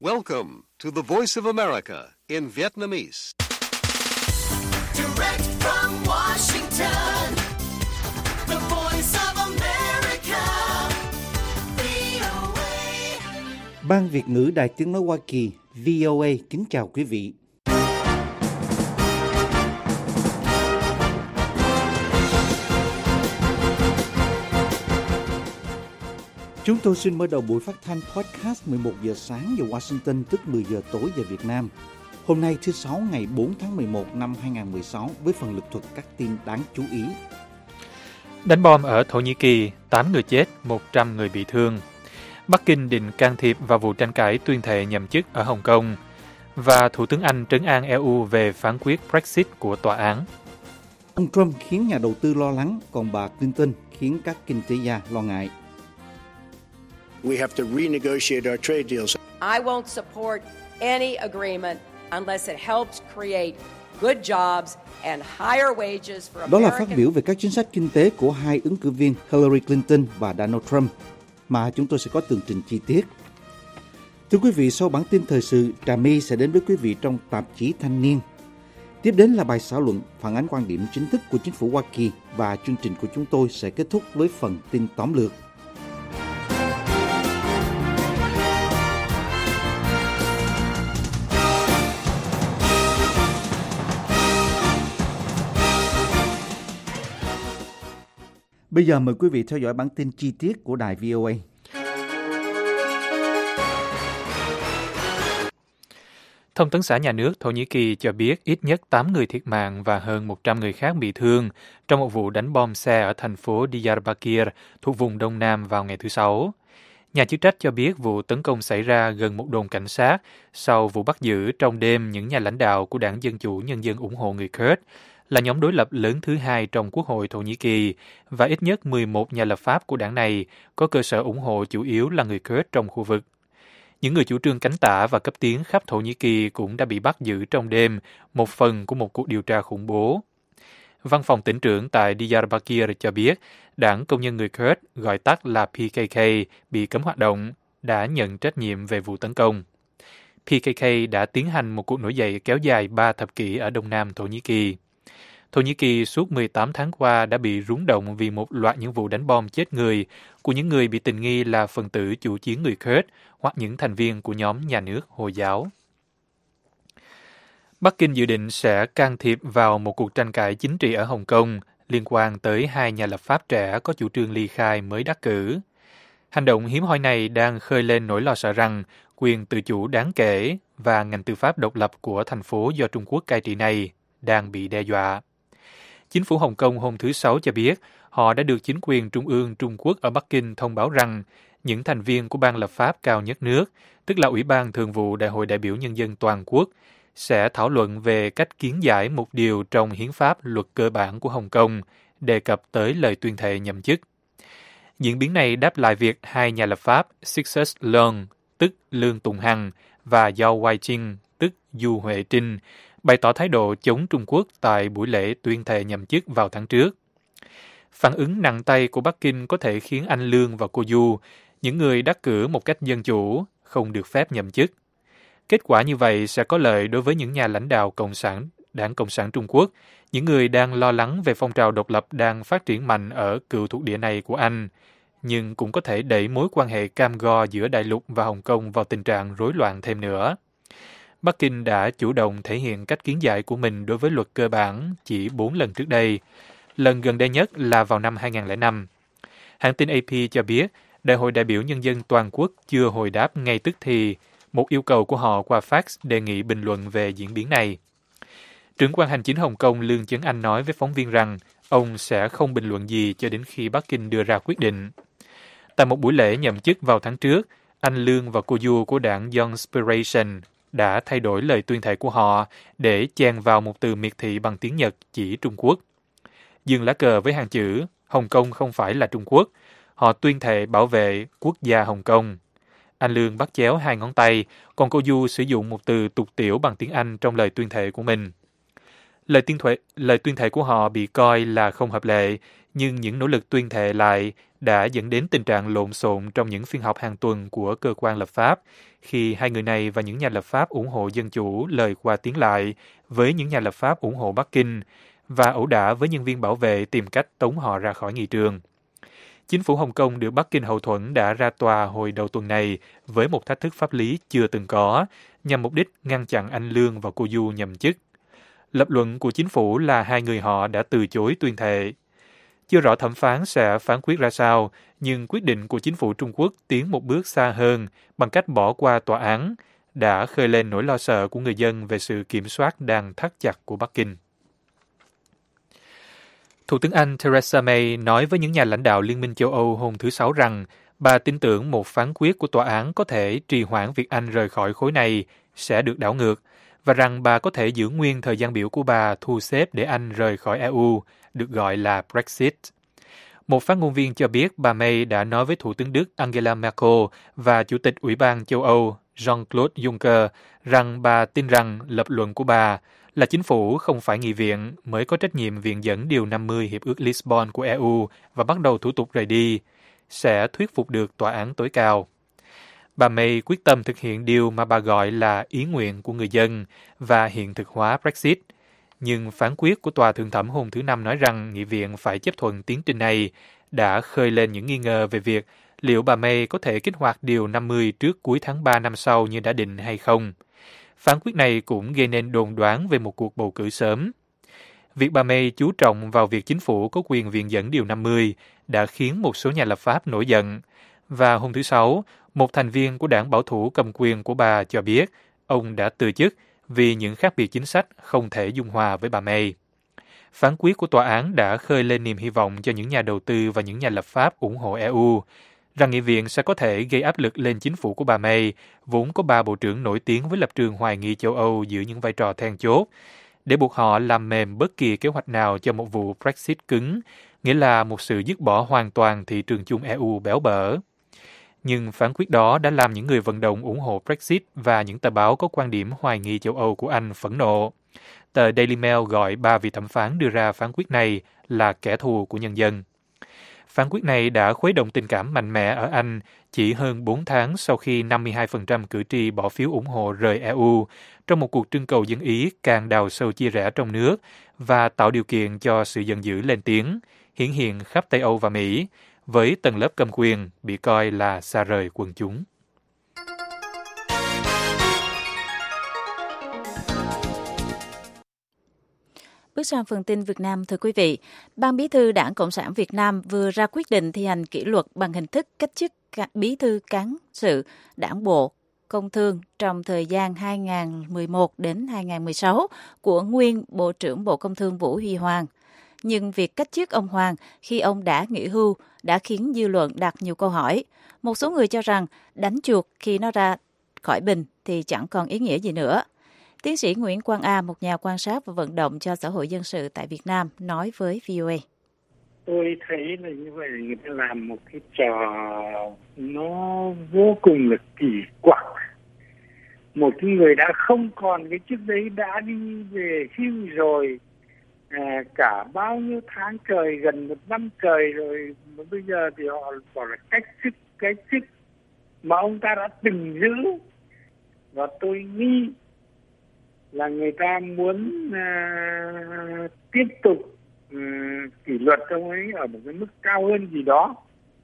Welcome to the Voice of America in Vietnamese. Direct from Washington, the Voice of America, VOA. Ban Việt ngữ Đài Tiếng nói Hoa Kỳ, VOA kính chào quý vị. Chúng tôi xin mở đầu buổi phát thanh podcast 11 giờ sáng giờ Washington, tức 10 giờ tối giờ Việt Nam. Hôm nay thứ Sáu ngày 4 tháng 11 năm 2016 với phần lược thuật các tin đáng chú ý. Đánh bom ở Thổ Nhĩ Kỳ, 8 người chết, 100 người bị thương. Bắc Kinh định can thiệp vào vụ tranh cãi tuyên thệ nhậm chức ở Hồng Kông. Và Thủ tướng Anh trấn an EU về phán quyết Brexit của tòa án. Ông Trump khiến nhà đầu tư lo lắng, còn bà Clinton khiến các kinh tế gia lo ngại. We have to renegotiate our trade deals. I won't support any agreement unless it helps create good jobs and higher wages for American. Đó là phát biểu về các chính sách kinh tế của hai ứng cử viên Hillary Clinton và Donald Trump, mà chúng tôi sẽ có tường trình chi tiết. Thưa quý vị, sau bản tin thời sự, Trà My sẽ đến với quý vị trong tạp chí Thanh niên. Tiếp đến là bài xã luận phản ánh quan điểm chính thức của chính phủ Hoa Kỳ, và chương trình của chúng tôi sẽ kết thúc với phần tin tóm lược. Bây giờ mời quý vị theo dõi bản tin chi tiết của đài VOA. Thông tấn xã nhà nước Thổ Nhĩ Kỳ cho biết ít nhất 8 người thiệt mạng và hơn 100 người khác bị thương trong một vụ đánh bom xe ở thành phố Diyarbakir thuộc vùng Đông Nam vào ngày thứ Sáu. Nhà chức trách cho biết vụ tấn công xảy ra gần một đồn cảnh sát sau vụ bắt giữ trong đêm những nhà lãnh đạo của Đảng Dân Chủ Nhân dân ủng hộ người Kurd, là nhóm đối lập lớn thứ hai trong Quốc hội Thổ Nhĩ Kỳ, và ít nhất 11 nhà lập pháp của đảng này có cơ sở ủng hộ chủ yếu là người Kurd trong khu vực. Những người chủ trương cánh tả và cấp tiến khắp Thổ Nhĩ Kỳ cũng đã bị bắt giữ trong đêm, một phần của một cuộc điều tra khủng bố. Văn phòng tỉnh trưởng tại Diyarbakir cho biết, Đảng Công nhân người Kurd, gọi tắt là PKK, bị cấm hoạt động, đã nhận trách nhiệm về vụ tấn công. PKK đã tiến hành một cuộc nổi dậy kéo dài 3 thập kỷ ở Đông Nam Thổ Nhĩ Kỳ. Thổ Nhĩ Kỳ suốt 18 tháng qua đã bị rúng động vì một loạt những vụ đánh bom chết người của những người bị tình nghi là phần tử chủ chiến người Kurd hoặc những thành viên của nhóm nhà nước Hồi giáo. Bắc Kinh dự định sẽ can thiệp vào một cuộc tranh cãi chính trị ở Hồng Kông liên quan tới hai nhà lập pháp trẻ có chủ trương ly khai mới đắc cử. Hành động hiếm hoi này đang khơi lên nỗi lo sợ rằng quyền tự chủ đáng kể và ngành tư pháp độc lập của thành phố do Trung Quốc cai trị này đang bị đe dọa. Chính phủ Hồng Kông hôm thứ Sáu cho biết họ đã được chính quyền trung ương Trung Quốc ở Bắc Kinh thông báo rằng những thành viên của ban lập pháp cao nhất nước, tức là Ủy ban Thường vụ Đại hội đại biểu Nhân dân Toàn quốc, sẽ thảo luận về cách kiến giải một điều trong hiến pháp luật cơ bản của Hồng Kông đề cập tới lời tuyên thệ nhậm chức. Diễn biến này đáp lại việc hai nhà lập pháp Success Leung, tức Lương Tùng Hằng, và Zhao Weijing, tức Du Huệ Trinh, bày tỏ thái độ chống Trung Quốc tại buổi lễ tuyên thệ nhậm chức vào tháng trước. Phản ứng nặng tay của Bắc Kinh có thể khiến anh Lương và cô Du, những người đắc cử một cách dân chủ, không được phép nhậm chức. Kết quả như vậy sẽ có lợi đối với những nhà lãnh đạo Đảng Cộng sản Trung Quốc, những người đang lo lắng về phong trào độc lập đang phát triển mạnh ở cựu thuộc địa này của Anh, nhưng cũng có thể đẩy mối quan hệ cam go giữa Đại lục và Hồng Kông vào tình trạng rối loạn thêm nữa. Bắc Kinh đã chủ động thể hiện cách kiến giải của mình đối với luật cơ bản chỉ 4 lần trước đây. Lần gần đây nhất là vào năm 2005. Hãng tin AP cho biết, Đại hội đại biểu Nhân dân Toàn quốc chưa hồi đáp ngay tức thì một yêu cầu của họ qua fax đề nghị bình luận về diễn biến này. Trưởng quan hành chính Hồng Kông Lương Chấn Anh nói với phóng viên rằng ông sẽ không bình luận gì cho đến khi Bắc Kinh đưa ra quyết định. Tại một buổi lễ nhậm chức vào tháng trước, anh Lương và cô Du của đảng Youngspiration đã thay đổi lời tuyên thệ của họ để chèn vào một từ miệt thị bằng tiếng Nhật chỉ Trung Quốc. Dừng lá cờ với hàng chữ Hồng Kông không phải là Trung Quốc, họ tuyên thệ bảo vệ quốc gia Hồng Kông. Anh Lương bắt chéo hai ngón tay, còn cô Du sử dụng một từ tục tiểu bằng tiếng Anh trong lời tuyên thệ của mình. Lời tuyên thệ của họ bị coi là không hợp lệ, nhưng những nỗ lực tuyên thệ lại đã dẫn đến tình trạng lộn xộn trong những phiên họp hàng tuần của cơ quan lập pháp, khi hai người này và những nhà lập pháp ủng hộ dân chủ lời qua tiếng lại với những nhà lập pháp ủng hộ Bắc Kinh và ẩu đả với nhân viên bảo vệ tìm cách tống họ ra khỏi nghị trường. Chính phủ Hồng Kông được Bắc Kinh hậu thuẫn đã ra tòa hồi đầu tuần này với một thách thức pháp lý chưa từng có, nhằm mục đích ngăn chặn anh Lương và cô Du nhậm chức. Lập luận của chính phủ là hai người họ đã từ chối tuyên thệ. Chưa rõ thẩm phán sẽ phán quyết ra sao, nhưng quyết định của chính phủ Trung Quốc tiến một bước xa hơn bằng cách bỏ qua tòa án đã khơi lên nỗi lo sợ của người dân về sự kiểm soát đang thắt chặt của Bắc Kinh. Thủ tướng Anh Theresa May nói với những nhà lãnh đạo Liên minh châu Âu hôm thứ Sáu rằng bà tin tưởng một phán quyết của tòa án có thể trì hoãn việc Anh rời khỏi khối này sẽ được đảo ngược, và rằng bà có thể giữ nguyên thời gian biểu của bà thu xếp để Anh rời khỏi EU, được gọi là Brexit. Một phát ngôn viên cho biết bà May đã nói với Thủ tướng Đức Angela Merkel và Chủ tịch Ủy ban châu Âu Jean-Claude Juncker rằng bà tin rằng lập luận của bà là chính phủ không phải nghị viện mới có trách nhiệm viện dẫn Điều 50 Hiệp ước Lisbon của EU và bắt đầu thủ tục rời đi, sẽ thuyết phục được tòa án tối cao. Bà May quyết tâm thực hiện điều mà bà gọi là ý nguyện của người dân và hiện thực hóa Brexit. Nhưng phán quyết của Tòa Thượng thẩm hôm thứ Năm nói rằng nghị viện phải chấp thuận tiến trình này đã khơi lên những nghi ngờ về việc liệu bà May có thể kích hoạt Điều 50 trước cuối tháng 3 năm sau như đã định hay không. Phán quyết này cũng gây nên đồn đoán về một cuộc bầu cử sớm. Việc bà May chú trọng vào việc chính phủ có quyền viện dẫn Điều 50 đã khiến một số nhà lập pháp nổi giận. Và hôm thứ Sáu, một thành viên của đảng bảo thủ cầm quyền của bà cho biết ông đã từ chức vì những khác biệt chính sách không thể dung hòa với bà May. Phán quyết của tòa án đã khơi lên niềm hy vọng cho những nhà đầu tư và những nhà lập pháp ủng hộ EU, rằng nghị viện sẽ có thể gây áp lực lên chính phủ của bà May, vốn có 3 bộ trưởng nổi tiếng với lập trường hoài nghi châu Âu giữ những vai trò then chốt, để buộc họ làm mềm bất kỳ kế hoạch nào cho một vụ Brexit cứng, nghĩa là một sự dứt bỏ hoàn toàn thị trường chung EU béo bở. Nhưng phán quyết đó đã làm những người vận động ủng hộ Brexit và những tờ báo có quan điểm hoài nghi châu Âu của Anh phẫn nộ. Tờ Daily Mail gọi 3 vị thẩm phán đưa ra phán quyết này là kẻ thù của nhân dân. Phán quyết này đã khuấy động tình cảm mạnh mẽ ở Anh chỉ hơn 4 tháng sau khi 52% cử tri bỏ phiếu ủng hộ rời EU trong một cuộc trưng cầu dân Ý càng đào sâu chia rẽ trong nước và tạo điều kiện cho sự giận dữ lên tiếng, hiển hiện khắp Tây Âu và Mỹ, với tầng lớp cầm quyền bị coi là xa rời quần chúng. Bước sang phần tin Việt Nam, thưa quý vị, Ban Bí thư Đảng Cộng sản Việt Nam vừa ra quyết định thi hành kỷ luật bằng hình thức cách chức Bí thư Cán sự Đảng bộ Công Thương trong thời gian 2011 đến 2016 của nguyên Bộ trưởng Bộ Công Thương Vũ Huy Hoàng. Nhưng việc cách chức ông Hoàng khi ông đã nghỉ hưu đã khiến dư luận đặt nhiều câu hỏi. Một số người cho rằng đánh chuột khi nó ra khỏi bình thì chẳng còn ý nghĩa gì nữa. Tiến sĩ Nguyễn Quang A, một nhà quan sát và vận động cho xã hội dân sự tại Việt Nam, nói với VOA. Tôi thấy là như vậy, người ta làm một cái trò nó vô cùng là kỳ quặc. Một cái người đã không còn cái chức đấy, đã đi về hưu rồi, cả bao nhiêu tháng trời, gần 1 năm trời rồi, mà bây giờ thì họ bảo là cách chức mà ông ta đã từng giữ. Và tôi nghĩ là người ta muốn tiếp tục kỷ luật ông ấy ở một cái mức cao hơn gì đó,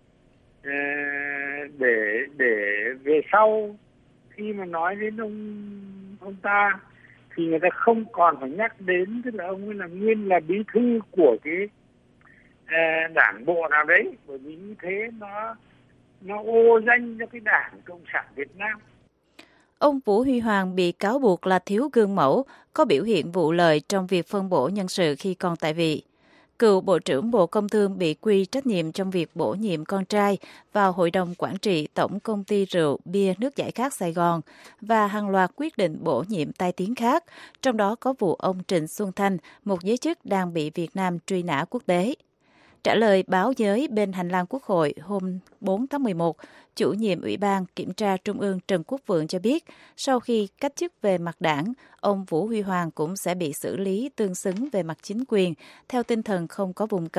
để về sau khi mà nói đến ông ta thì người ta không còn phải nhắc đến, tức là ông ấy là nguyên là bí thư của cái đảng bộ nào đấy, bởi vì như thế nó ô danh cho cái Đảng Cộng sản Việt Nam. Ông Vũ Huy Hoàng bị cáo buộc là thiếu gương mẫu, có biểu hiện vụ lợi trong việc phân bổ nhân sự khi còn tại vị. Cựu Bộ trưởng Bộ Công Thương bị quy trách nhiệm trong việc bổ nhiệm con trai vào Hội đồng Quản trị Tổng Công ty Rượu, Bia, Nước giải khát Sài Gòn và hàng loạt quyết định bổ nhiệm tai tiếng khác, trong đó có vụ ông Trịnh Xuân Thanh, một giới chức đang bị Việt Nam truy nã quốc tế. Trả lời báo giới bên hành lang Quốc hội hôm 4 tháng 11, chủ nhiệm Ủy ban Kiểm tra Trung ương Trần Quốc Vượng cho biết, sau khi cách chức về mặt đảng, ông Vũ Huy Hoàng cũng sẽ bị xử lý tương xứng về mặt chính quyền, theo tinh thần không có vùng cấm.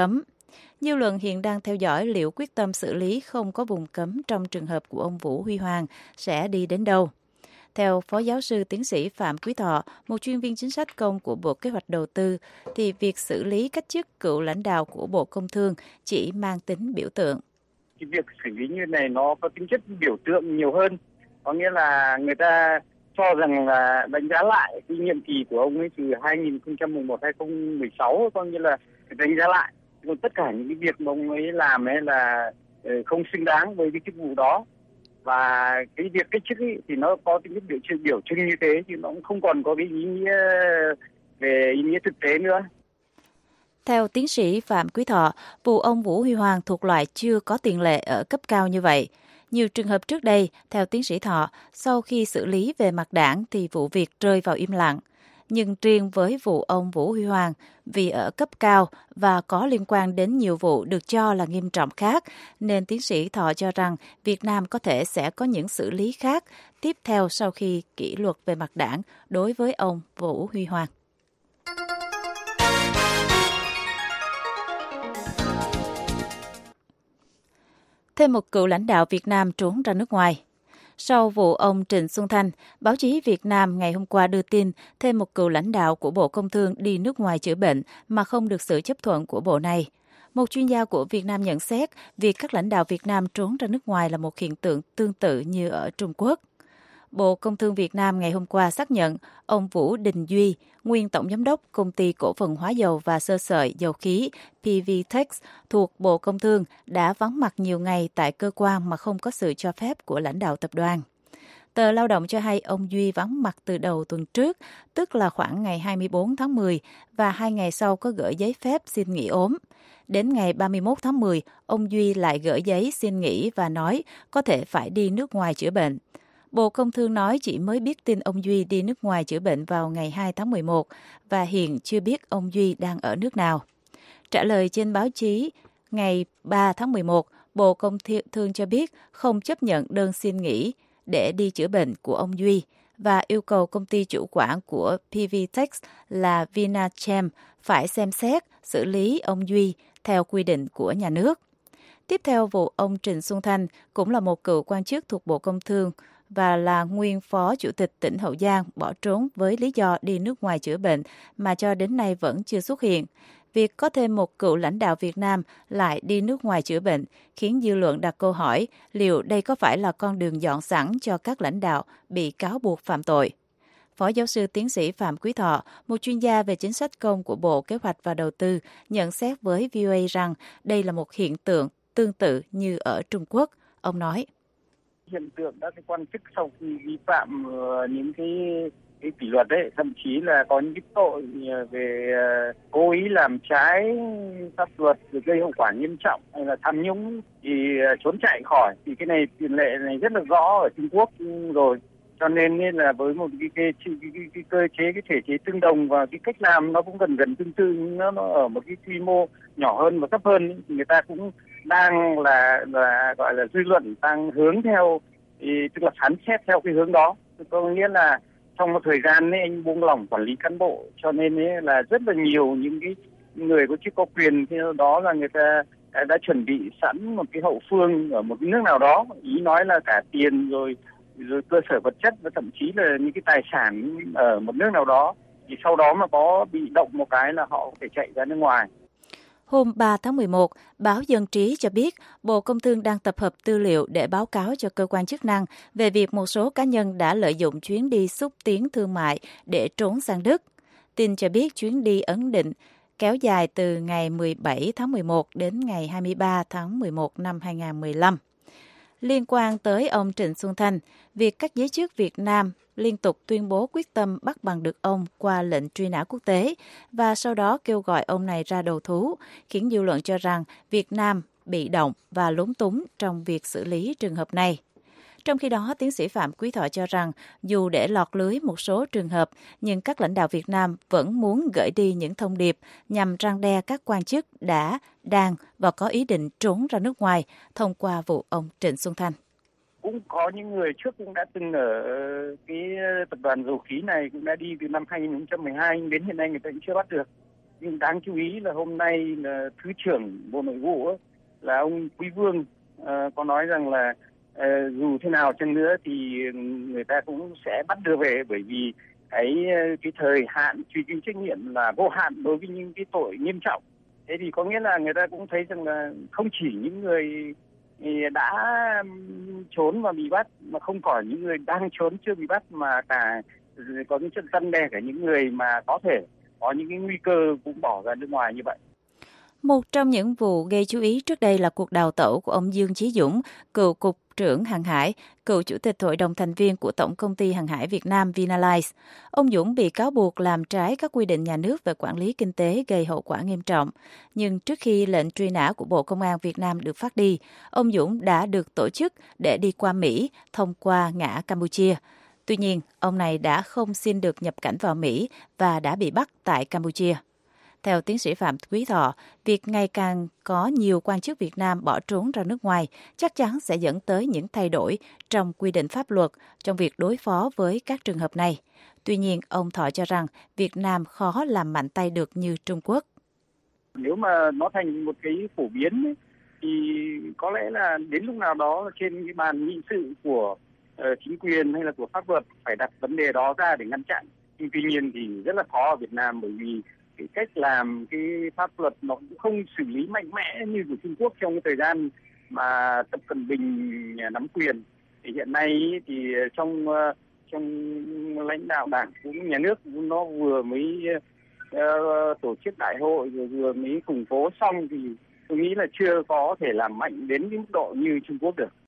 Dư luận hiện đang theo dõi liệu quyết tâm xử lý không có vùng cấm trong trường hợp của ông Vũ Huy Hoàng sẽ đi đến đâu. Theo Phó Giáo sư Tiến sĩ Phạm Quý Thọ, một chuyên viên chính sách công của Bộ Kế hoạch Đầu tư, thì việc xử lý cách chức cựu lãnh đạo của Bộ Công Thương chỉ mang tính biểu tượng. Cái việc xử lý như này nó có tính chất biểu tượng nhiều hơn. Có nghĩa là người ta cho rằng là đánh giá lại cái nhiệm kỳ của ông ấy từ 2011-2016, có nghĩa là đánh giá lại. Còn tất cả những cái việc mà ông ấy làm ấy là không xứng đáng với cái chức vụ đó. Và cái việc cách chức ấy thì nó có tính biểu trưng như thế, thì nó cũng không còn có cái ý nghĩa về ý nghĩa thực tế nữa. Theo tiến sĩ Phạm Quý Thọ, vụ ông Vũ Huy Hoàng thuộc loại chưa có tiền lệ ở cấp cao như vậy. Nhiều trường hợp trước đây, theo tiến sĩ Thọ, sau khi xử lý về mặt đảng thì vụ việc rơi vào im lặng. Nhưng riêng với vụ ông Vũ Huy Hoàng, vì ở cấp cao và có liên quan đến nhiều vụ được cho là nghiêm trọng khác, nên tiến sĩ Thọ cho rằng Việt Nam có thể sẽ có những xử lý khác tiếp theo sau khi kỷ luật về mặt đảng đối với ông Vũ Huy Hoàng. Thêm một cựu lãnh đạo Việt Nam trốn ra nước ngoài. Sau vụ ông Trịnh Xuân Thanh, báo chí Việt Nam ngày hôm qua đưa tin thêm một cựu lãnh đạo của Bộ Công Thương đi nước ngoài chữa bệnh mà không được sự chấp thuận của bộ này. Một chuyên gia của Việt Nam nhận xét việc các lãnh đạo Việt Nam trốn ra nước ngoài là một hiện tượng tương tự như ở Trung Quốc. Bộ Công Thương Việt Nam ngày hôm qua xác nhận ông Vũ Đình Duy, nguyên tổng giám đốc Công ty Cổ phần Hóa dầu và Sơ sợi Dầu khí PVTEX thuộc Bộ Công Thương đã vắng mặt nhiều ngày tại cơ quan mà không có sự cho phép của lãnh đạo tập đoàn. Tờ Lao động cho hay ông Duy vắng mặt từ đầu tuần trước, tức là khoảng ngày 24 tháng 10, và 2 ngày sau có gửi giấy phép xin nghỉ ốm. Đến ngày 31 tháng 10, ông Duy lại gửi giấy xin nghỉ và nói có thể phải đi nước ngoài chữa bệnh. Bộ Công Thương nói chỉ mới biết tin ông Duy đi nước ngoài chữa bệnh vào ngày 2 tháng 11 và hiện chưa biết ông Duy đang ở nước nào. Trả lời trên báo chí ngày 3 tháng 11, Bộ Công Thương cho biết không chấp nhận đơn xin nghỉ để đi chữa bệnh của ông Duy và yêu cầu công ty chủ quản của PVTEX là Vinachem phải xem xét xử lý ông Duy theo quy định của nhà nước. Tiếp theo vụ ông Trịnh Xuân Thanh cũng là một cựu quan chức thuộc Bộ Công Thương và là nguyên phó chủ tịch tỉnh Hậu Giang bỏ trốn với lý do đi nước ngoài chữa bệnh mà cho đến nay vẫn chưa xuất hiện. Việc có thêm một cựu lãnh đạo Việt Nam lại đi nước ngoài chữa bệnh khiến dư luận đặt câu hỏi liệu đây có phải là con đường dọn sẵn cho các lãnh đạo bị cáo buộc phạm tội. Phó giáo sư tiến sĩ Phạm Quý Thọ, một chuyên gia về chính sách công của Bộ Kế hoạch và Đầu tư, nhận xét với VOA rằng đây là một hiện tượng tương tự như ở Trung Quốc. Ông nói: Hiện tượng các cái quan chức sau khi vi phạm những cái kỷ luật đấy, thậm chí là có những cái tội về cố ý làm trái pháp luật rồi gây hậu quả nghiêm trọng hay là tham nhũng thì trốn chạy khỏi, thì cái này tiền lệ này rất là rõ ở Trung Quốc rồi. Cho nên là với một cái cơ chế, cái thể chế tương đồng và cái cách làm nó cũng gần tương tự, nó ở một cái quy mô nhỏ hơn và thấp hơn, thì người ta cũng đang là gọi là dư luận đang hướng theo, tức là phán xét theo cái hướng đó. Có nghĩa là trong một thời gian ấy, anh buông lỏng quản lý cán bộ, cho nên ấy là rất là nhiều những cái người có chức có quyền, thì đó là người ta đã chuẩn bị sẵn một cái hậu phương ở một cái nước nào đó, ý nói là cả tiền rồi cơ sở vật chất và thậm chí là những cái tài sản ở một nước nào đó, thì sau đó mà có bị động một cái là họ có thể chạy ra nước ngoài. Hôm 3 tháng 11, báo Dân trí cho biết Bộ Công Thương đang tập hợp tư liệu để báo cáo cho cơ quan chức năng về việc một số cá nhân đã lợi dụng chuyến đi xúc tiến thương mại để trốn sang Đức. Tin cho biết chuyến đi ấn định kéo dài từ ngày 17 tháng 11 đến ngày 23 tháng 11 năm 2015. Liên quan tới ông Trịnh Xuân Thanh, việc các giới chức Việt Nam liên tục tuyên bố quyết tâm bắt bằng được ông qua lệnh truy nã quốc tế và sau đó kêu gọi ông này ra đầu thú, khiến dư luận cho rằng Việt Nam bị động và lúng túng trong việc xử lý trường hợp này. Trong khi đó, tiến sĩ Phạm Quý Thọ cho rằng dù để lọt lưới một số trường hợp, nhưng các lãnh đạo Việt Nam vẫn muốn gửi đi những thông điệp nhằm răn đe các quan chức đã, đang và có ý định trốn ra nước ngoài thông qua vụ ông Trịnh Xuân Thanh. Cũng có những người trước cũng đã từng ở cái tập đoàn dầu khí này, cũng đã đi từ năm 2012 đến hiện nay người ta cũng chưa bắt được. Nhưng đáng chú ý là hôm nay là Thứ trưởng Bộ Nội vụ ấy, là ông Quý Vương có nói rằng là dù thế nào chăng nữa thì người ta cũng sẽ bắt đưa về, bởi vì cái thời hạn truy cứu trách nhiệm là vô hạn đối với những cái tội nghiêm trọng. Thế thì có nghĩa là người ta cũng thấy rằng là không chỉ những người đã trốn và bị bắt, mà không có những người đang trốn chưa bị bắt, mà cả có những chất răn đe cả những người mà có thể có những cái nguy cơ cũng bỏ ra nước ngoài như vậy. Một trong những vụ gây chú ý trước đây là cuộc đào tẩu của ông Dương Chí Dũng, cựu Cục trưởng Hàng hải, cựu Chủ tịch Hội đồng thành viên của Tổng công ty Hàng hải Việt Nam Vinalines. Ông Dũng bị cáo buộc làm trái các quy định nhà nước về quản lý kinh tế gây hậu quả nghiêm trọng. Nhưng trước khi lệnh truy nã của Bộ Công an Việt Nam được phát đi, ông Dũng đã được tổ chức để đi qua Mỹ thông qua ngã Campuchia. Tuy nhiên, ông này đã không xin được nhập cảnh vào Mỹ và đã bị bắt tại Campuchia. Theo tiến sĩ Phạm Quý Thọ, việc ngày càng có nhiều quan chức Việt Nam bỏ trốn ra nước ngoài chắc chắn sẽ dẫn tới những thay đổi trong quy định pháp luật trong việc đối phó với các trường hợp này. Tuy nhiên, ông Thọ cho rằng Việt Nam khó làm mạnh tay được như Trung Quốc. Nếu mà nó thành một cái phổ biến ấy, thì có lẽ là đến lúc nào đó trên cái bàn nghị sự của chính quyền hay là của pháp luật phải đặt vấn đề đó ra để ngăn chặn. Nhưng tuy nhiên thì rất là khó ở Việt Nam, bởi vì cái cách làm cái pháp luật nó cũng không xử lý mạnh mẽ như của Trung Quốc trong cái thời gian mà Tập Cận Bình nắm quyền. Thì hiện nay thì trong lãnh đạo đảng cũng nhà nước nó vừa mới tổ chức đại hội rồi vừa mới củng cố xong, thì tôi nghĩ là chưa có thể làm mạnh đến cái mức độ như Trung Quốc được.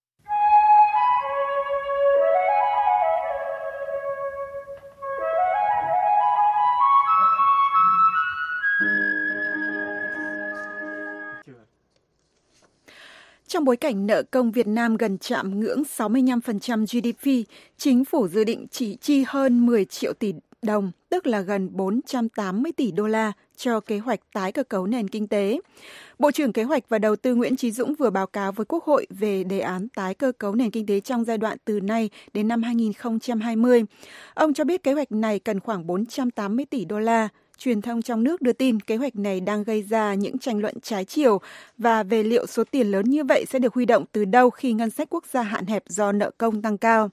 Trong bối cảnh nợ công Việt Nam gần chạm ngưỡng 65% GDP, chính phủ dự định chỉ chi hơn 10 triệu tỷ đồng, tức là gần 480 tỷ đô la cho kế hoạch tái cơ cấu nền kinh tế. Bộ trưởng Kế hoạch và Đầu tư Nguyễn Chí Dũng vừa báo cáo với Quốc hội về đề án tái cơ cấu nền kinh tế trong giai đoạn từ nay đến năm 2020. Ông cho biết kế hoạch này cần khoảng 480 tỷ đô la. Truyền thông trong nước đưa tin kế hoạch này đang gây ra những tranh luận trái chiều và về liệu số tiền lớn như vậy sẽ được huy động từ đâu khi ngân sách quốc gia hạn hẹp do nợ công tăng cao.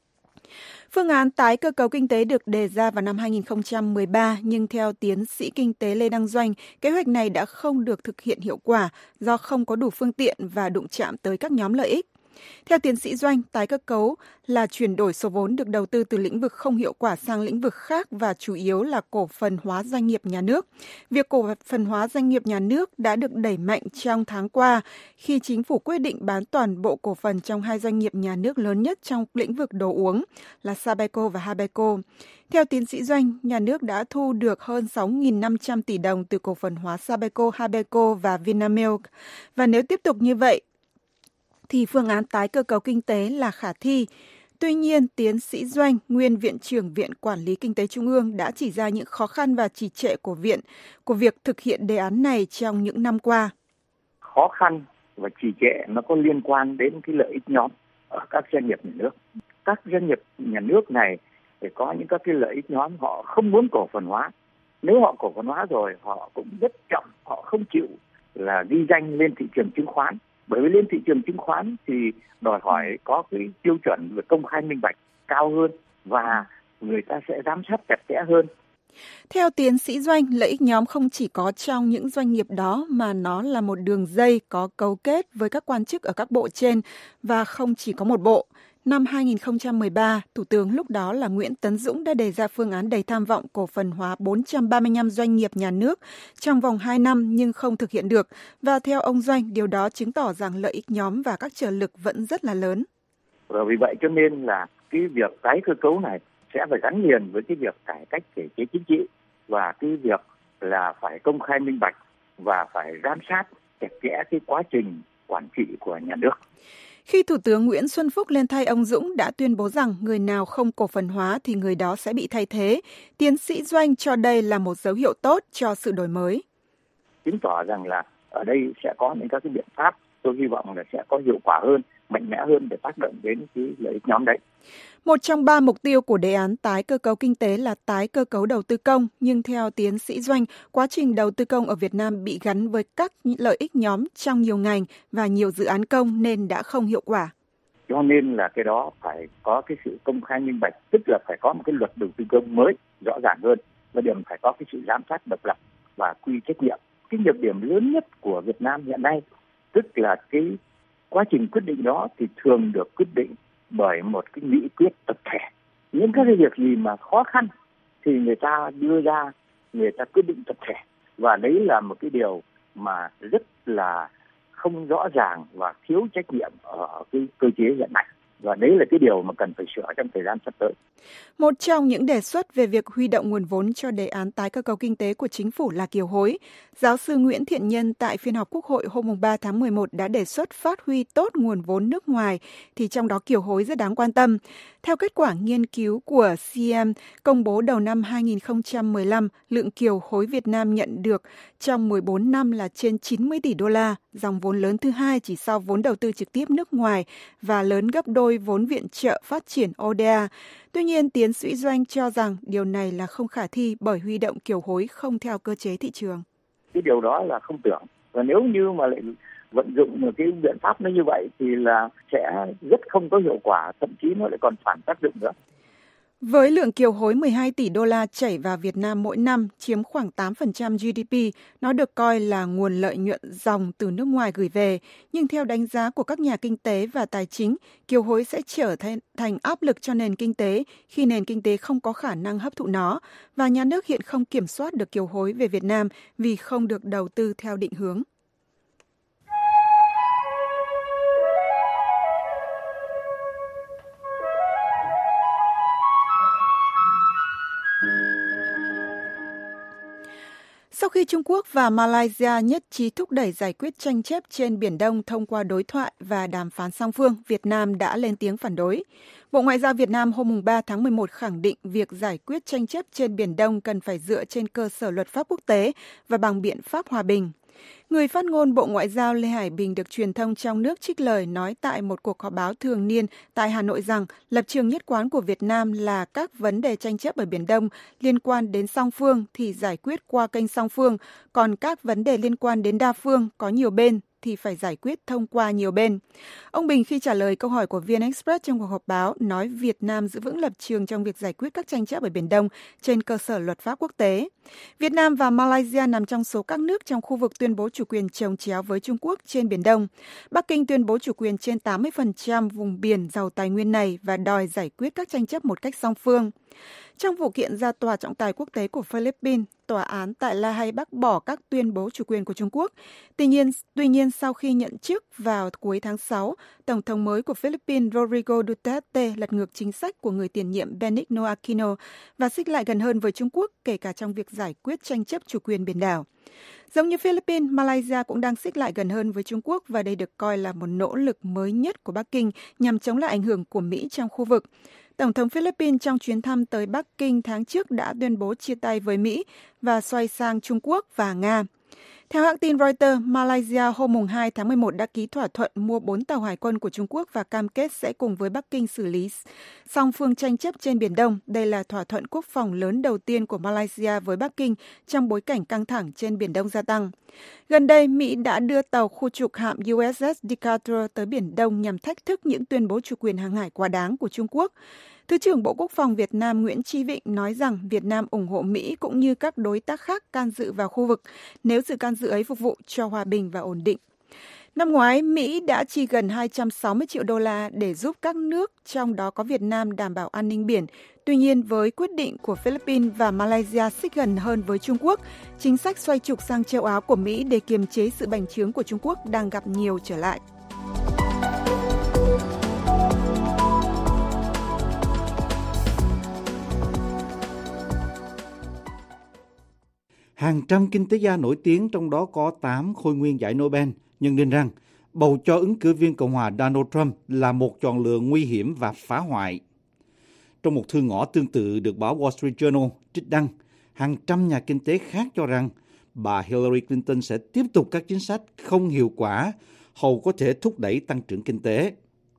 Phương án tái cơ cấu kinh tế được đề ra vào năm 2013, nhưng theo tiến sĩ kinh tế Lê Đăng Doanh, kế hoạch này đã không được thực hiện hiệu quả do không có đủ phương tiện và đụng chạm tới các nhóm lợi ích. Theo tiến sĩ Doanh, tái cơ cấu là chuyển đổi số vốn được đầu tư từ lĩnh vực không hiệu quả sang lĩnh vực khác và chủ yếu là cổ phần hóa doanh nghiệp nhà nước. Việc cổ phần hóa doanh nghiệp nhà nước đã được đẩy mạnh trong tháng qua khi chính phủ quyết định bán toàn bộ cổ phần trong hai doanh nghiệp nhà nước lớn nhất trong lĩnh vực đồ uống là Sabeco và Habeco. Theo tiến sĩ Doanh, nhà nước đã thu được hơn 6.500 tỷ đồng từ cổ phần hóa Sabeco, Habeco và Vinamilk. Và nếu tiếp tục như vậy, thì phương án tái cơ cấu kinh tế là khả thi. Tuy nhiên, tiến sĩ Doanh, nguyên Viện trưởng Viện Quản lý Kinh tế Trung ương đã chỉ ra những khó khăn và trì trệ của Viện của việc thực hiện đề án này trong những năm qua. Khó khăn và trì trệ nó có liên quan đến cái lợi ích nhóm ở các doanh nghiệp nhà nước. Các doanh nghiệp nhà nước này thì có những các cái lợi ích nhóm họ không muốn cổ phần hóa. Nếu họ cổ phần hóa rồi, họ cũng rất chậm, họ không chịu là ghi danh lên thị trường chứng khoán. Bởi vì lên thị trường chứng khoán thì đòi hỏi có cái tiêu chuẩn về công khai minh bạch cao hơn và người ta sẽ giám sát chặt chẽ hơn. Theo tiến sĩ Doanh, lợi ích nhóm không chỉ có trong những doanh nghiệp đó mà nó là một đường dây có cấu kết với các quan chức ở các bộ trên và không chỉ có một bộ. Năm 2013, Thủ tướng lúc đó là Nguyễn Tấn Dũng đã đề ra phương án đầy tham vọng cổ phần hóa 435 doanh nghiệp nhà nước trong vòng 2 năm nhưng không thực hiện được. Và theo ông Doanh, điều đó chứng tỏ rằng lợi ích nhóm và các trợ lực vẫn rất là lớn. Và vì vậy cho nên là cái việc tái cơ cấu này sẽ phải gắn liền với cái việc cải cách thể chế chính trị và cái việc là phải công khai minh bạch và phải giám sát chặt chẽ cái quá trình quản trị của nhà nước. Khi Thủ tướng Nguyễn Xuân Phúc lên thay ông Dũng đã tuyên bố rằng người nào không cổ phần hóa thì người đó sẽ bị thay thế. Tiến sĩ Doanh cho đây là một dấu hiệu tốt cho sự đổi mới. Chứng tỏ rằng là ở đây sẽ có những các cái biện pháp, tôi hy vọng là sẽ có hiệu quả hơn mạnh mẽ hơn để tác động đến cái lợi ích nhóm đấy. Một trong 3 mục tiêu của đề án tái cơ cấu kinh tế là tái cơ cấu đầu tư công, nhưng theo tiến sĩ Doanh, quá trình đầu tư công ở Việt Nam bị gắn với các lợi ích nhóm trong nhiều ngành và nhiều dự án công nên đã không hiệu quả. Cho nên là cái đó phải có cái sự công khai minh bạch, tức là phải có một cái luật đầu tư công mới rõ ràng hơn, và điểm phải có cái sự giám sát độc lập và quy trách nhiệm. Cái nhược điểm lớn nhất của Việt Nam hiện nay, tức là cái quá trình quyết định đó thì thường được quyết định bởi một cái nghị quyết tập thể. Những cái việc gì mà khó khăn thì người ta đưa ra, người ta quyết định tập thể, và đấy là một cái điều mà rất là không rõ ràng và thiếu trách nhiệm ở cái cơ chế hiện nay. Và đấy là cái điều mà cần phải sửa trong thời gian sắp tới. Một trong những đề xuất về việc huy động nguồn vốn cho đề án tái cơ cấu kinh tế của chính phủ là kiều hối. Giáo sư Nguyễn Thiện Nhân tại phiên họp Quốc hội hôm 3 tháng 11 đã đề xuất phát huy tốt nguồn vốn nước ngoài, thì trong đó kiều hối rất đáng quan tâm. Theo kết quả nghiên cứu của CM công bố đầu năm 2015, lượng kiều hối Việt Nam nhận được trong 14 năm là trên 90 tỷ đô la, dòng vốn lớn thứ hai chỉ sau vốn đầu tư trực tiếp nước ngoài và lớn gấp đôi vốn viện trợ phát triển ODA. Tuy nhiên, tiến sĩ Doanh cho rằng điều này là không khả thi bởi huy động kiều hối không theo cơ chế thị trường. Cái điều đó là không tưởng. Và nếu như mà lại vận dụng một cái biện pháp nó như vậy thì là sẽ rất không có hiệu quả, thậm chí nó lại còn phản tác dụng nữa. Với lượng kiều hối 12 tỷ đô la chảy vào Việt Nam mỗi năm, chiếm khoảng 8% GDP, nó được coi là nguồn lợi nhuận dòng từ nước ngoài gửi về. Nhưng theo đánh giá của các nhà kinh tế và tài chính, kiều hối sẽ trở thành áp lực cho nền kinh tế khi nền kinh tế không có khả năng hấp thụ nó, và nhà nước hiện không kiểm soát được kiều hối về Việt Nam vì không được đầu tư theo định hướng. Sau khi Trung Quốc và Malaysia nhất trí thúc đẩy giải quyết tranh chấp trên Biển Đông thông qua đối thoại và đàm phán song phương, Việt Nam đã lên tiếng phản đối. Bộ Ngoại giao Việt Nam hôm 3 tháng 11 khẳng định việc giải quyết tranh chấp trên Biển Đông cần phải dựa trên cơ sở luật pháp quốc tế và bằng biện pháp hòa bình. Người phát ngôn Bộ Ngoại giao Lê Hải Bình được truyền thông trong nước trích lời nói tại một cuộc họp báo thường niên tại Hà Nội rằng lập trường nhất quán của Việt Nam là các vấn đề tranh chấp ở Biển Đông liên quan đến song phương thì giải quyết qua kênh song phương, còn các vấn đề liên quan đến đa phương có nhiều bên thì phải giải quyết thông qua nhiều bên. Ông Bình khi trả lời câu hỏi của VN Express trong cuộc họp báo nói Việt Nam giữ vững lập trường trong việc giải quyết các tranh chấp ở Biển Đông trên cơ sở luật pháp quốc tế. Việt Nam và Malaysia nằm trong số các nước trong khu vực tuyên bố chủ quyền chồng chéo với Trung Quốc trên Biển Đông. Bắc Kinh tuyên bố chủ quyền trên 80% vùng biển giàu tài nguyên này và đòi giải quyết các tranh chấp một cách song phương. Trong vụ kiện ra Tòa trọng tài quốc tế của Philippines, tòa án tại La Hay bác bỏ các tuyên bố chủ quyền của Trung Quốc. Tuy nhiên, sau khi nhận chức vào cuối tháng 6, Tổng thống mới của Philippines Rodrigo Duterte lật ngược chính sách của người tiền nhiệm Benigno Aquino và xích lại gần hơn với Trung Quốc, kể cả trong việc giải quyết tranh chấp chủ quyền biển đảo. Giống như Philippines, Malaysia cũng đang xích lại gần hơn với Trung Quốc và đây được coi là một nỗ lực mới nhất của Bắc Kinh nhằm chống lại ảnh hưởng của Mỹ trong khu vực. Tổng thống Philippines trong chuyến thăm tới Bắc Kinh tháng trước đã tuyên bố chia tay với Mỹ và xoay sang Trung Quốc và Nga. Theo hãng tin Reuters, Malaysia hôm 2 tháng 11 đã ký thỏa thuận mua 4 tàu hải quân của Trung Quốc và cam kết sẽ cùng với Bắc Kinh xử lý song phương tranh chấp trên Biển Đông. Đây là thỏa thuận quốc phòng lớn đầu tiên của Malaysia với Bắc Kinh trong bối cảnh căng thẳng trên Biển Đông gia tăng. Gần đây, Mỹ đã đưa tàu khu trục hạm USS Decatur tới Biển Đông nhằm thách thức những tuyên bố chủ quyền hàng hải quá đáng của Trung Quốc. Thứ trưởng Bộ Quốc phòng Việt Nam Nguyễn Chí Vịnh nói rằng Việt Nam ủng hộ Mỹ cũng như các đối tác khác can dự vào khu vực nếu sự can dự ấy phục vụ cho hòa bình và ổn định. Năm ngoái, Mỹ đã chi gần 260 triệu đô la để giúp các nước, trong đó có Việt Nam, đảm bảo an ninh biển. Tuy nhiên, với quyết định của Philippines và Malaysia xích gần hơn với Trung Quốc, chính sách xoay trục sang châu Á của Mỹ để kiềm chế sự bành trướng của Trung Quốc đang gặp nhiều trở lại. Hàng trăm kinh tế gia nổi tiếng, trong đó có 8 khôi nguyên giải Nobel, nhận định rằng bầu cho ứng cử viên Cộng hòa Donald Trump là một chọn lựa nguy hiểm và phá hoại. Trong một thư ngõ tương tự được báo Wall Street Journal trích đăng, hàng trăm nhà kinh tế khác cho rằng bà Hillary Clinton sẽ tiếp tục các chính sách không hiệu quả, hầu có thể thúc đẩy tăng trưởng kinh tế.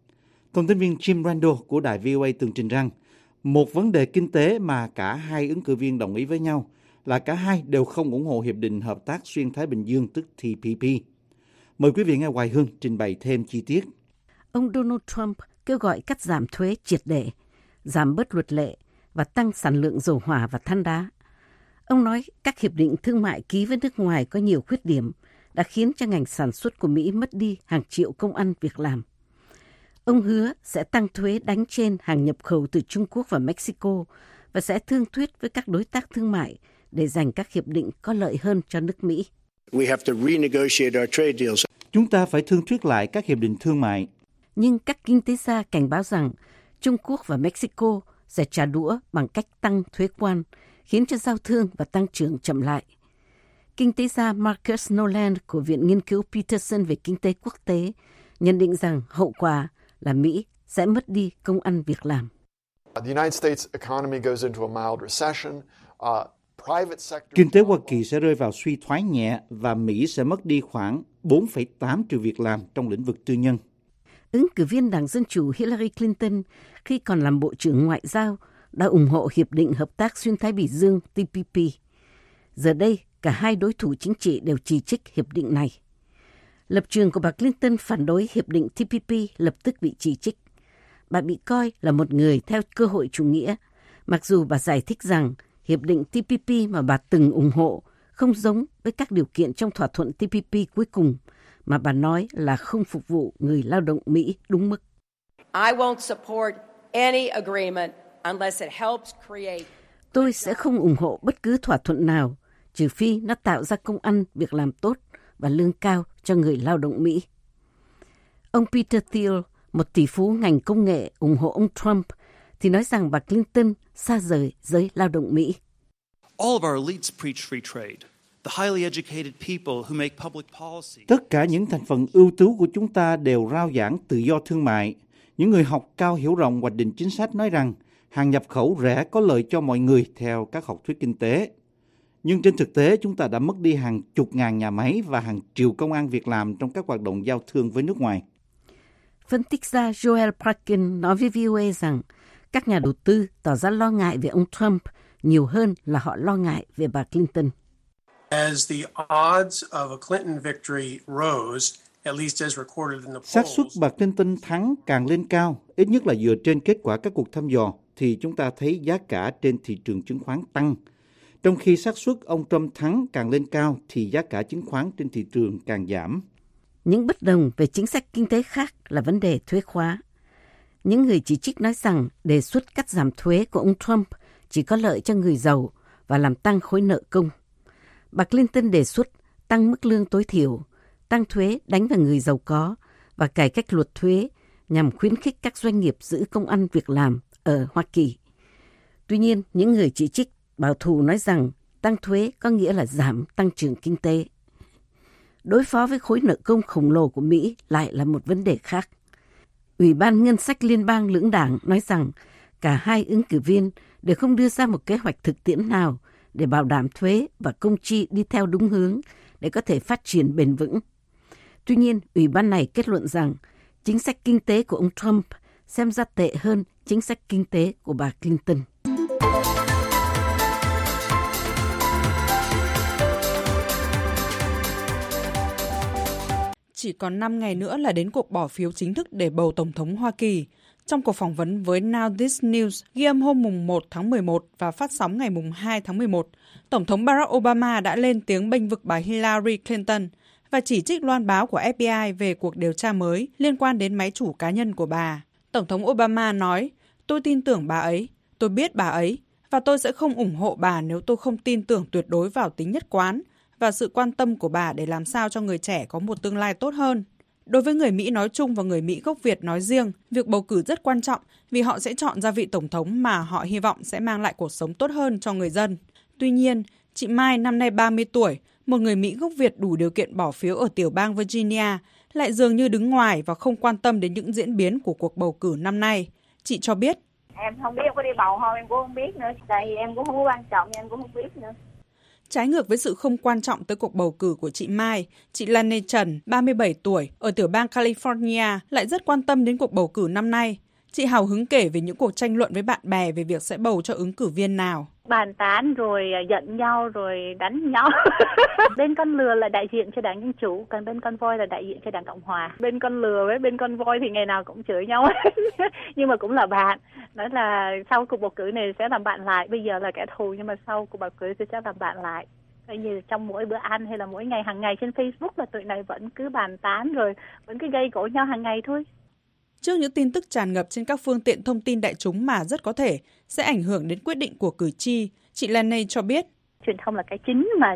Thông tin viên Jim Randall của đài VOA tường trình rằng một vấn đề kinh tế mà cả hai ứng cử viên đồng ý với nhau là cả hai đều không ủng hộ Hiệp định Hợp tác Xuyên Thái Bình Dương tức TPP. Mời quý vị nghe Hoài Hương trình bày thêm chi tiết. Ông Donald Trump kêu gọi cắt giảm thuế triệt để, giảm bớt luật lệ và tăng sản lượng dầu hỏa và than đá. Ông nói các hiệp định thương mại ký với nước ngoài có nhiều khuyết điểm, đã khiến cho ngành sản xuất của Mỹ mất đi hàng triệu công ăn việc làm. Ông hứa sẽ tăng thuế đánh trên hàng nhập khẩu từ Trung Quốc và Mexico và sẽ thương thuyết với các đối tác thương mại để giành các hiệp định có lợi hơn cho nước Mỹ. Chúng ta phải thương thuyết lại các hiệp định thương mại. Nhưng các kinh tế gia cảnh báo rằng Trung Quốc và Mexico sẽ trả đũa bằng cách tăng thuế quan, khiến cho giao thương và tăng trưởng chậm lại. Kinh tế gia Marcus Noland của Viện Nghiên cứu Peterson về kinh tế quốc tế nhận định rằng hậu quả là Mỹ sẽ mất đi công ăn việc làm. Kinh tế Hoa Kỳ sẽ rơi vào suy thoái nhẹ và Mỹ sẽ mất đi khoảng 4,8 triệu việc làm trong lĩnh vực tư nhân. Ứng cử viên Đảng Dân Chủ Hillary Clinton khi còn làm Bộ trưởng Ngoại giao đã ủng hộ Hiệp định Hợp tác Xuyên Thái Bình Dương TPP. Giờ đây, cả hai đối thủ chính trị đều chỉ trích hiệp định này. Lập trường của bà Clinton phản đối hiệp định TPP lập tức bị chỉ trích. Bà bị coi là một người theo cơ hội chủ nghĩa, mặc dù bà giải thích rằng hiệp định TPP mà bà từng ủng hộ không giống với các điều kiện trong thỏa thuận TPP cuối cùng, mà bà nói là không phục vụ người lao động Mỹ đúng mức. Tôi sẽ không ủng hộ bất cứ thỏa thuận nào, trừ phi nó tạo ra công ăn việc làm tốt và lương cao cho người lao động Mỹ. Ông Peter Thiel, một tỷ phú ngành công nghệ ủng hộ ông Trump, thì nói rằng bà Clinton xa rời giới lao động Mỹ. Tất cả những thành phần ưu tú của chúng ta đều rao giảng tự do thương mại. Những người học cao hiểu rộng hoạch định chính sách nói rằng hàng nhập khẩu rẻ có lợi cho mọi người theo các học thuyết kinh tế. Nhưng trên thực tế, chúng ta đã mất đi hàng chục ngàn nhà máy và hàng triệu công ăn việc làm trong các hoạt động giao thương với nước ngoài. Phân tích gia Joel Prakin nói với VOA rằng các nhà đầu tư tỏ ra lo ngại về ông Trump nhiều hơn là họ lo ngại về bà Clinton. Xác suất bà Clinton thắng càng lên cao, ít nhất là dựa trên kết quả các cuộc thăm dò, thì chúng ta thấy giá cả trên thị trường chứng khoán tăng. Trong khi xác suất ông Trump thắng càng lên cao, thì giá cả chứng khoán trên thị trường càng giảm. Những bất đồng về chính sách kinh tế khác là vấn đề thuế khóa. Những người chỉ trích nói rằng đề xuất cắt giảm thuế của ông Trump chỉ có lợi cho người giàu và làm tăng khối nợ công. Bà Clinton đề xuất tăng mức lương tối thiểu, tăng thuế đánh vào người giàu có và cải cách luật thuế nhằm khuyến khích các doanh nghiệp giữ công ăn việc làm ở Hoa Kỳ. Tuy nhiên, những người chỉ trích bảo thủ nói rằng tăng thuế có nghĩa là giảm tăng trưởng kinh tế. Đối phó với khối nợ công khổng lồ của Mỹ lại là một vấn đề khác. Ủy ban Ngân sách Liên bang lưỡng đảng nói rằng cả hai ứng cử viên đều không đưa ra một kế hoạch thực tiễn nào để bảo đảm thuế và công chi đi theo đúng hướng để có thể phát triển bền vững. Tuy nhiên, ủy ban này kết luận rằng chính sách kinh tế của ông Trump xem ra tệ hơn chính sách kinh tế của bà Clinton. Chỉ còn 5 ngày nữa là đến cuộc bỏ phiếu chính thức để bầu Tổng thống Hoa Kỳ. Trong cuộc phỏng vấn với Now This News, ghi âm hôm mùng 1 tháng 11 và phát sóng ngày mùng 2 tháng 11, Tổng thống Barack Obama đã lên tiếng bênh vực bà Hillary Clinton và chỉ trích loan báo của FBI về cuộc điều tra mới liên quan đến máy chủ cá nhân của bà. Tổng thống Obama nói, tôi tin tưởng bà ấy, tôi biết bà ấy, và tôi sẽ không ủng hộ bà nếu tôi không tin tưởng tuyệt đối vào tính nhất quán và sự quan tâm của bà để làm sao cho người trẻ có một tương lai tốt hơn. Đối với người Mỹ nói chung và người Mỹ gốc Việt nói riêng, việc bầu cử rất quan trọng vì họ sẽ chọn ra vị tổng thống mà họ hy vọng sẽ mang lại cuộc sống tốt hơn cho người dân. Tuy nhiên, chị Mai năm nay 30 tuổi, một người Mỹ gốc Việt đủ điều kiện bỏ phiếu ở tiểu bang Virginia, lại dường như đứng ngoài và không quan tâm đến những diễn biến của cuộc bầu cử năm nay. Chị cho biết, em không biết em có đi bầu không, em cũng không biết nữa, tại vì em cũng không có quan trọng, em cũng không biết nữa. Trái ngược với sự không quan trọng tới cuộc bầu cử của chị Mai, chị Lane Trần, 37 tuổi, ở tiểu bang California lại rất quan tâm đến cuộc bầu cử năm nay. Chị hào hứng kể về những cuộc tranh luận với bạn bè về việc sẽ bầu cho ứng cử viên nào. Bàn tán rồi giận nhau rồi đánh nhau. Bên con lừa là đại diện cho đảng Dân Chủ, còn bên con voi là đại diện cho đảng Cộng Hòa. Bên con lừa với bên con voi thì ngày nào cũng chửi nhau nhưng mà cũng là bạn. Nói là sau cuộc bầu cử này sẽ làm bạn lại, bây giờ là kẻ thù nhưng mà sau cuộc bầu cử sẽ làm bạn lại. Coi như trong mỗi bữa ăn hay là mỗi ngày hàng ngày trên Facebook là tụi này vẫn cứ bàn tán rồi vẫn cứ gây gổ nhau hàng ngày thôi. Trước những tin tức tràn ngập trên các phương tiện thông tin đại chúng mà rất có thể sẽ ảnh hưởng đến quyết định của cử tri, chị Lane cho biết. Truyền thông là cái chính mà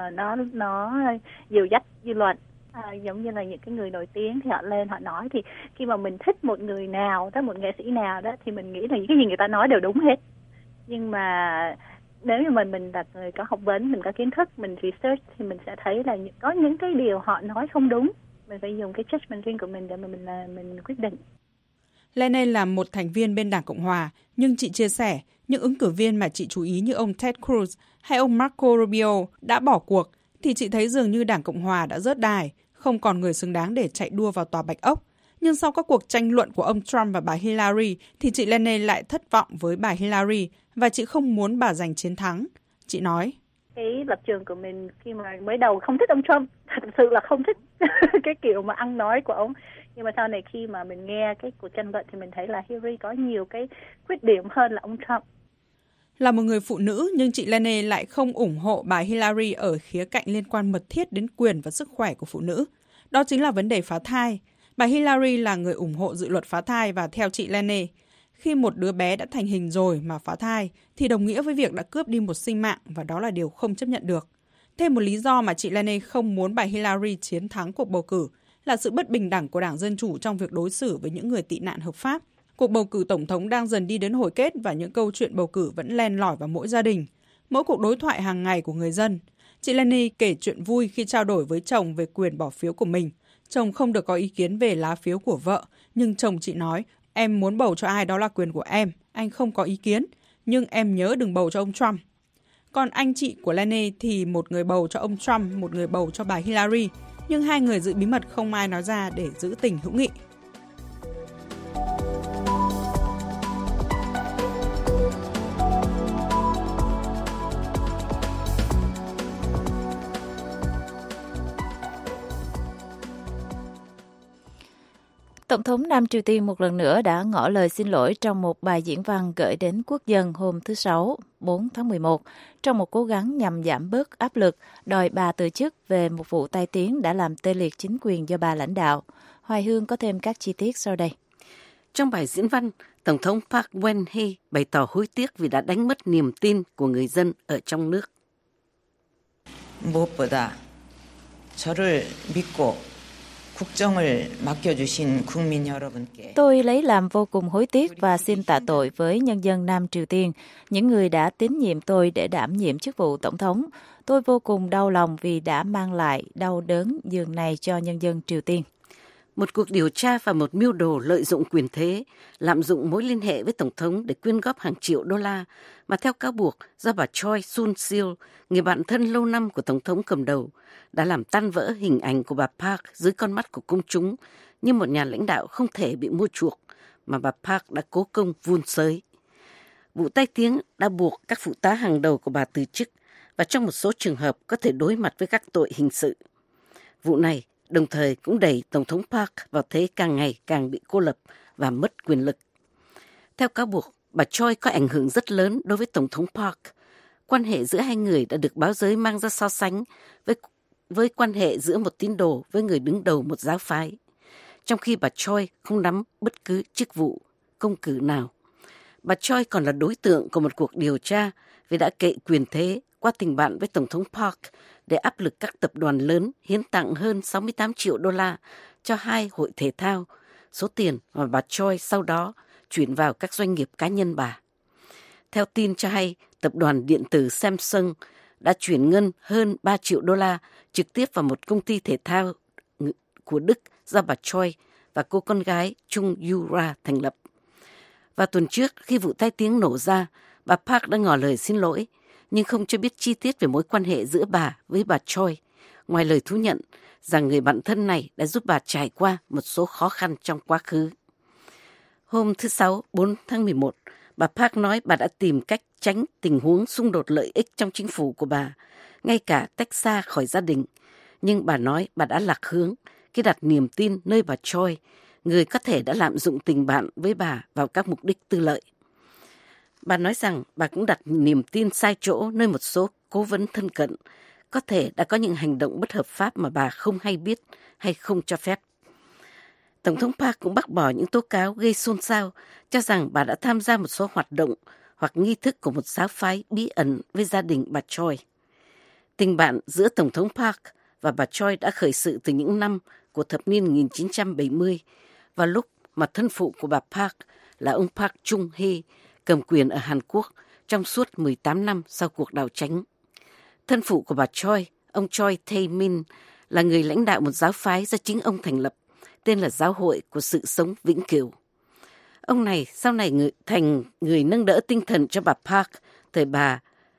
nó dìu dắt dư luận. Giống như là những cái người nổi tiếng thì họ lên họ nói, thì khi mà mình thích một người nào đó, một nghệ sĩ nào đó thì mình nghĩ là những cái gì người ta nói đều đúng hết. Nhưng mà nếu như mình là người có học vấn, mình có kiến thức, mình research thì mình sẽ thấy là có những cái điều họ nói không đúng. Mình phải dùng cái judgment riêng của mình để mà mình quyết định. Lane là một thành viên bên Đảng Cộng Hòa, nhưng chị chia sẻ những ứng cử viên mà chị chú ý như ông Ted Cruz hay ông Marco Rubio đã bỏ cuộc, thì chị thấy dường như Đảng Cộng Hòa đã rớt đài, không còn người xứng đáng để chạy đua vào Tòa Bạch Ốc. Nhưng sau các cuộc tranh luận của ông Trump và bà Hillary, thì chị Lane lại thất vọng với bà Hillary và chị không muốn bà giành chiến thắng. Chị nói, cái lập trường của mình khi mà mới đầu không thích ông Trump, thật sự là không thích cái kiểu mà ăn nói của ông. Nhưng mà sau này khi mà mình nghe cái cuộc tranh luận thì mình thấy là Hillary có nhiều cái khuyết điểm hơn là ông Trump. Là một người phụ nữ, nhưng chị Lane lại không ủng hộ bà Hillary ở khía cạnh liên quan mật thiết đến quyền và sức khỏe của phụ nữ. Đó chính là vấn đề phá thai. Bà Hillary là người ủng hộ dự luật phá thai và theo chị Lane, khi một đứa bé đã thành hình rồi mà phá thai thì đồng nghĩa với việc đã cướp đi một sinh mạng và đó là điều không chấp nhận được. Thêm một lý do mà chị Lane không muốn bà Hillary chiến thắng cuộc bầu cử là sự bất bình đẳng của Đảng Dân Chủ trong việc đối xử với những người tị nạn hợp pháp. Cuộc bầu cử tổng thống đang dần đi đến hồi kết và những câu chuyện bầu cử vẫn len lỏi vào mỗi gia đình, mỗi cuộc đối thoại hàng ngày của người dân. Chị Lane kể chuyện vui khi trao đổi với chồng về quyền bỏ phiếu của mình. Chồng không được có ý kiến về lá phiếu của vợ, nhưng chồng chị nói, em muốn bầu cho ai đó là quyền của em, anh không có ý kiến, nhưng em nhớ đừng bầu cho ông Trump. Còn anh chị của Lane thì một người bầu cho ông Trump, một người bầu cho bà Hillary, nhưng hai người giữ bí mật không ai nói ra để giữ tình hữu nghị. Tổng thống Nam Triều Tiên một lần nữa đã ngỏ lời xin lỗi trong một bài diễn văn gửi đến quốc dân hôm thứ Sáu, 4 tháng 11, trong một cố gắng nhằm giảm bớt áp lực đòi bà từ chức về một vụ tai tiếng đã làm tê liệt chính quyền do bà lãnh đạo. Hoài Hương có thêm các chi tiết sau đây. Trong bài diễn văn, Tổng thống Park Geun-hye bày tỏ hối tiếc vì đã đánh mất niềm tin của người dân ở trong nước. 무엇보다 저를 믿고 국정을 맡겨주신 국민 여러분께 Tôi lấy làm vô cùng hối tiếc và xin tạ tội với nhân dân Nam Triều Tiên, những người đã tín nhiệm tôi để đảm nhiệm chức vụ tổng thống. Tôi vô cùng đau lòng vì đã mang lại đau đớn giường này cho nhân dân Triều Tiên. Một cuộc điều tra và một mưu đồ lợi dụng quyền thế, lạm dụng mối liên hệ với Tổng thống để quyên góp hàng triệu đô la, mà theo cáo buộc do bà Choi Soon-sil, người bạn thân lâu năm của Tổng thống cầm đầu, đã làm tan vỡ hình ảnh của bà Park dưới con mắt của công chúng như một nhà lãnh đạo không thể bị mua chuộc mà bà Park đã cố công vun sới. Vụ tai tiếng đã buộc các phụ tá hàng đầu của bà từ chức và trong một số trường hợp có thể đối mặt với các tội hình sự. Vụ này đồng thời cũng đẩy Tổng thống Park vào thế càng ngày càng bị cô lập và mất quyền lực. Theo cáo buộc, bà Choi có ảnh hưởng rất lớn đối với Tổng thống Park. Quan hệ giữa hai người đã được báo giới mang ra so sánh với quan hệ giữa một tín đồ với người đứng đầu một giáo phái, trong khi bà Choi không nắm bất cứ chức vụ, công cử nào. Bà Choi còn là đối tượng của một cuộc điều tra vì đã cậy quyền thế qua tình bạn với Tổng thống Park để áp lực các tập đoàn lớn hiến tặng hơn 68 triệu đô la cho 2 hội thể thao, số tiền mà bà Choi sau đó chuyển vào các doanh nghiệp cá nhân bà. Theo tin cho hay, tập đoàn điện tử Samsung đã chuyển ngân hơn 3 triệu đô la trực tiếp vào một công ty thể thao của Đức do bà Choi và cô con gái Chung Yoo-ra thành lập. Và tuần trước, khi vụ tai tiếng nổ ra, bà Park đã ngỏ lời xin lỗi, nhưng không cho biết chi tiết về mối quan hệ giữa bà với bà Choi, ngoài lời thú nhận rằng người bạn thân này đã giúp bà trải qua một số khó khăn trong quá khứ. Hôm thứ Sáu, 4 tháng 11, bà Park nói bà đã tìm cách tránh tình huống xung đột lợi ích trong chính phủ của bà, ngay cả tách xa khỏi gia đình. Nhưng bà nói bà đã lạc hướng khi đặt niềm tin nơi bà Choi, người có thể đã lạm dụng tình bạn với bà vào các mục đích tư lợi. Bà nói rằng bà cũng đặt niềm tin sai chỗ nơi một số cố vấn thân cận, có thể đã có những hành động bất hợp pháp mà bà không hay biết hay không cho phép. Tổng thống Park cũng bác bỏ những tố cáo gây xôn xao, cho rằng bà đã tham gia một số hoạt động hoặc nghi thức của một giáo phái bí ẩn với gia đình bà Choi. Tình bạn giữa Tổng thống Park và bà Choi đã khởi sự từ những năm của thập niên 1970, vào lúc mà thân phụ của bà Park là ông Park Chung-hee cầm quyền ở Hàn Quốc trong suốt 18 năm sau cuộc đảo chánh. Thân phụ của bà Choi, ông Choi Tae-min, là người lãnh đạo một giáo phái do chính ông thành lập, tên là Giáo hội của sự sống vĩnh cửu. Ông này sau này thành người nâng đỡ tinh thần cho bà Park, thời bà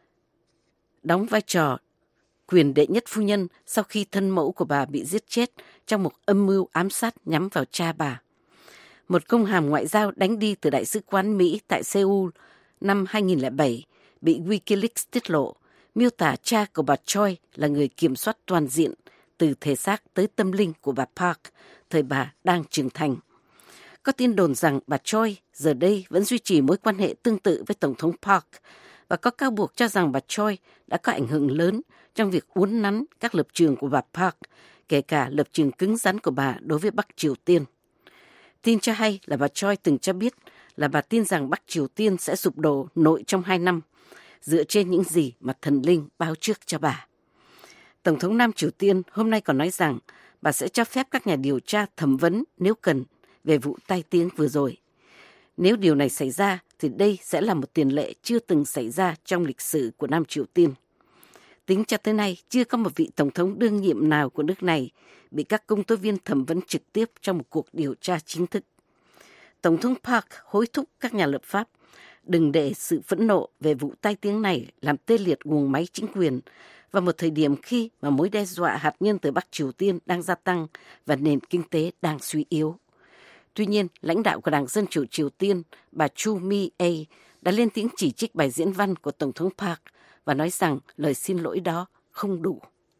đóng vai trò quyền đệ nhất phu nhân sau khi thân mẫu của bà bị giết chết trong một âm mưu ám sát nhắm vào cha bà. Một công hàm ngoại giao đánh đi từ Đại sứ quán Mỹ tại Seoul năm 2007 bị Wikileaks tiết lộ, miêu tả cha của bà Choi là người kiểm soát toàn diện từ thể xác tới tâm linh của bà Park, thời bà đang trưởng thành. Có tin đồn rằng bà Choi giờ đây vẫn duy trì mối quan hệ tương tự với Tổng thống Park, và có cáo buộc cho rằng bà Choi đã có ảnh hưởng lớn trong việc uốn nắn các lập trường của bà Park, kể cả lập trường cứng rắn của bà đối với Bắc Triều Tiên. Tin cho hay là bà Choi từng cho biết là bà tin rằng Bắc Triều Tiên sẽ sụp đổ nội trong 2 năm, dựa trên những gì mà thần linh báo trước cho bà. Tổng thống Nam Triều Tiên hôm nay còn nói rằng bà sẽ cho phép các nhà điều tra thẩm vấn nếu cần về vụ tai tiếng vừa rồi. Nếu điều này xảy ra thì đây sẽ là một tiền lệ chưa từng xảy ra trong lịch sử của Nam Triều Tiên. Tính cho tới nay, chưa có một vị tổng thống đương nhiệm nào của nước này bị các công tố viên thẩm vấn trực tiếp trong một cuộc điều tra chính thức. Tổng thống Park hối thúc các nhà lập pháp đừng để sự phẫn nộ về vụ tai tiếng này làm tê liệt guồng máy chính quyền vào một thời điểm khi mà mối đe dọa hạt nhân từ Bắc Triều Tiên đang gia tăng và nền kinh tế đang suy yếu. Tuy nhiên, lãnh đạo của Đảng Dân Chủ Triều Tiên, bà Chu Mi-a, đã lên tiếng chỉ trích bài diễn văn của Tổng thống Park và nói rằng lời xin lỗi đó không đủ.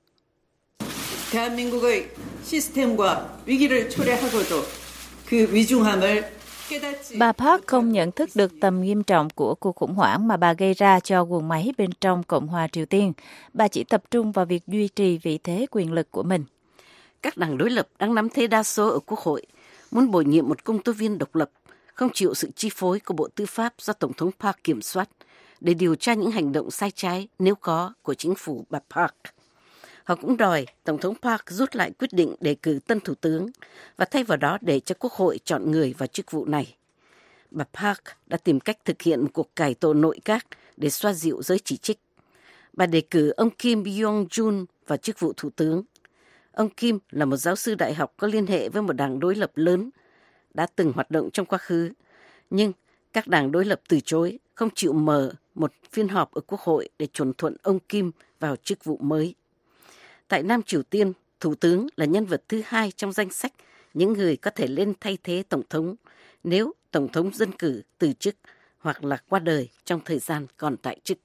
대한민국의 시스템과 위기를 초래하고도 그 위중함을 Bà Park không nhận thức được tầm nghiêm trọng của cuộc khủng hoảng mà bà gây ra cho guồng máy bên trong Cộng hòa Triều Tiên. Bà chỉ tập trung vào việc duy trì vị thế quyền lực của mình. Các đảng đối lập đang nắm thế đa số ở Quốc hội, muốn bổ nhiệm một công tố viên độc lập, không chịu sự chi phối của Bộ Tư pháp do Tổng thống Park kiểm soát, để điều tra những hành động sai trái nếu có của chính phủ bà Park. Họ cũng đòi Tổng thống Park rút lại quyết định đề cử tân thủ tướng và thay vào đó để cho Quốc hội chọn người vào chức vụ này. Bà Park đã tìm cách thực hiện một cuộc cải tổ nội các để xoa dịu giới chỉ trích. Bà đề cử ông Kim Yong-jun vào chức vụ thủ tướng. Ông Kim là một giáo sư đại học có liên hệ với một đảng đối lập lớn, đã từng hoạt động trong quá khứ. Nhưng các đảng đối lập từ chối, không chịu mở một phiên họp ở Quốc hội để chuẩn thuận ông Kim vào chức vụ mới. Tại Nam Triều Tiên, Thủ tướng là nhân vật thứ 2 trong danh sách những người có thể lên thay thế Tổng thống nếu Tổng thống dân cử từ chức hoặc là qua đời trong thời gian còn tại chức.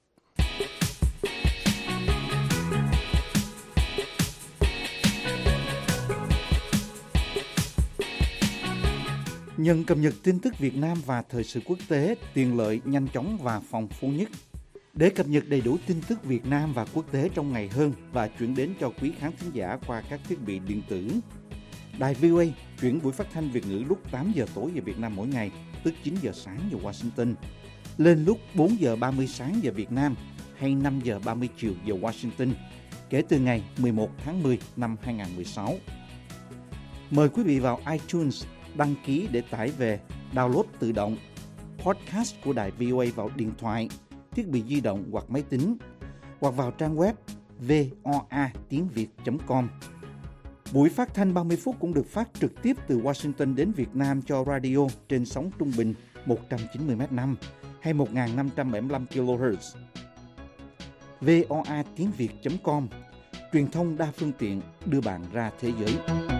Nhận cập nhật tin tức Việt Nam và thời sự quốc tế, tiện lợi, nhanh chóng và phong phú nhất. Để cập nhật đầy đủ tin tức Việt Nam và quốc tế trong ngày hơn và chuyển đến cho quý khán thính giả qua các thiết bị điện tử, Đài VOA chuyển buổi phát thanh Việt ngữ lúc 8 giờ tối giờ Việt Nam mỗi ngày, tức 9 giờ sáng giờ Washington, lên lúc 4 giờ 30 sáng giờ Việt Nam hay 5 giờ 30 chiều giờ Washington, kể từ ngày 11 tháng 10 năm 2016. Mời quý vị vào iTunes đăng ký để tải về, download tự động podcast của Đài VOA vào điện thoại, thiết bị di động hoặc máy tính, hoặc vào trang web voatiếngviet.com. Buổi phát thanh 30 phút cũng được phát trực tiếp từ Washington đến Việt Nam cho radio trên sóng trung bình 190 m5 hay 1.575 kHz. VOA tiếng Việt.com, truyền thông đa phương tiện đưa bạn ra thế giới.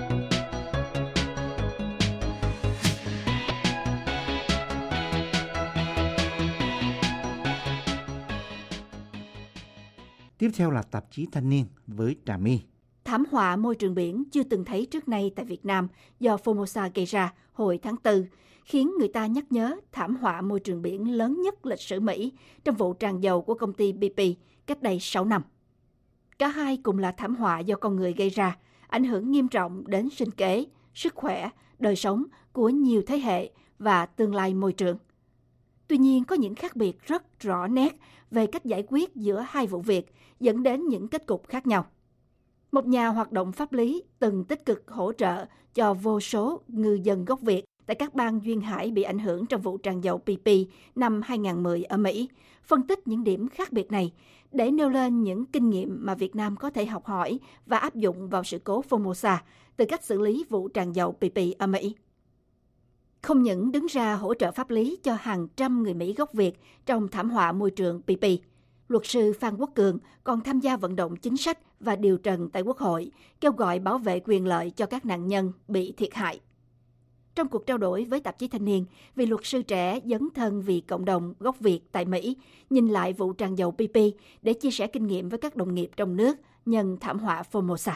Tiếp theo là tạp chí Thanh niên với Trà My. Thảm họa môi trường biển chưa từng thấy trước nay tại Việt Nam do Formosa gây ra hồi tháng 4, khiến người ta nhắc nhớ thảm họa môi trường biển lớn nhất lịch sử Mỹ trong vụ tràn dầu của công ty BP cách đây 6 năm. Cả hai cùng là thảm họa do con người gây ra, ảnh hưởng nghiêm trọng đến sinh kế, sức khỏe, đời sống của nhiều thế hệ và tương lai môi trường. Tuy nhiên, có những khác biệt rất rõ nét về cách giải quyết giữa hai vụ việc, dẫn đến những kết cục khác nhau. Một nhà hoạt động pháp lý từng tích cực hỗ trợ cho vô số ngư dân gốc Việt tại các bang duyên hải bị ảnh hưởng trong vụ tràn dầu BP năm 2010 ở Mỹ, phân tích những điểm khác biệt này để nêu lên những kinh nghiệm mà Việt Nam có thể học hỏi và áp dụng vào sự cố Formosa từ cách xử lý vụ tràn dầu BP ở Mỹ. Không những đứng ra hỗ trợ pháp lý cho hàng trăm người Mỹ gốc Việt trong thảm họa môi trường BP, luật sư Phan Quốc Cường còn tham gia vận động chính sách và điều trần tại Quốc hội, kêu gọi bảo vệ quyền lợi cho các nạn nhân bị thiệt hại. Trong cuộc trao đổi với tạp chí Thanh niên, vị luật sư trẻ dấn thân vì cộng đồng gốc Việt tại Mỹ nhìn lại vụ tràn dầu BP để chia sẻ kinh nghiệm với các đồng nghiệp trong nước nhân thảm họa Formosa.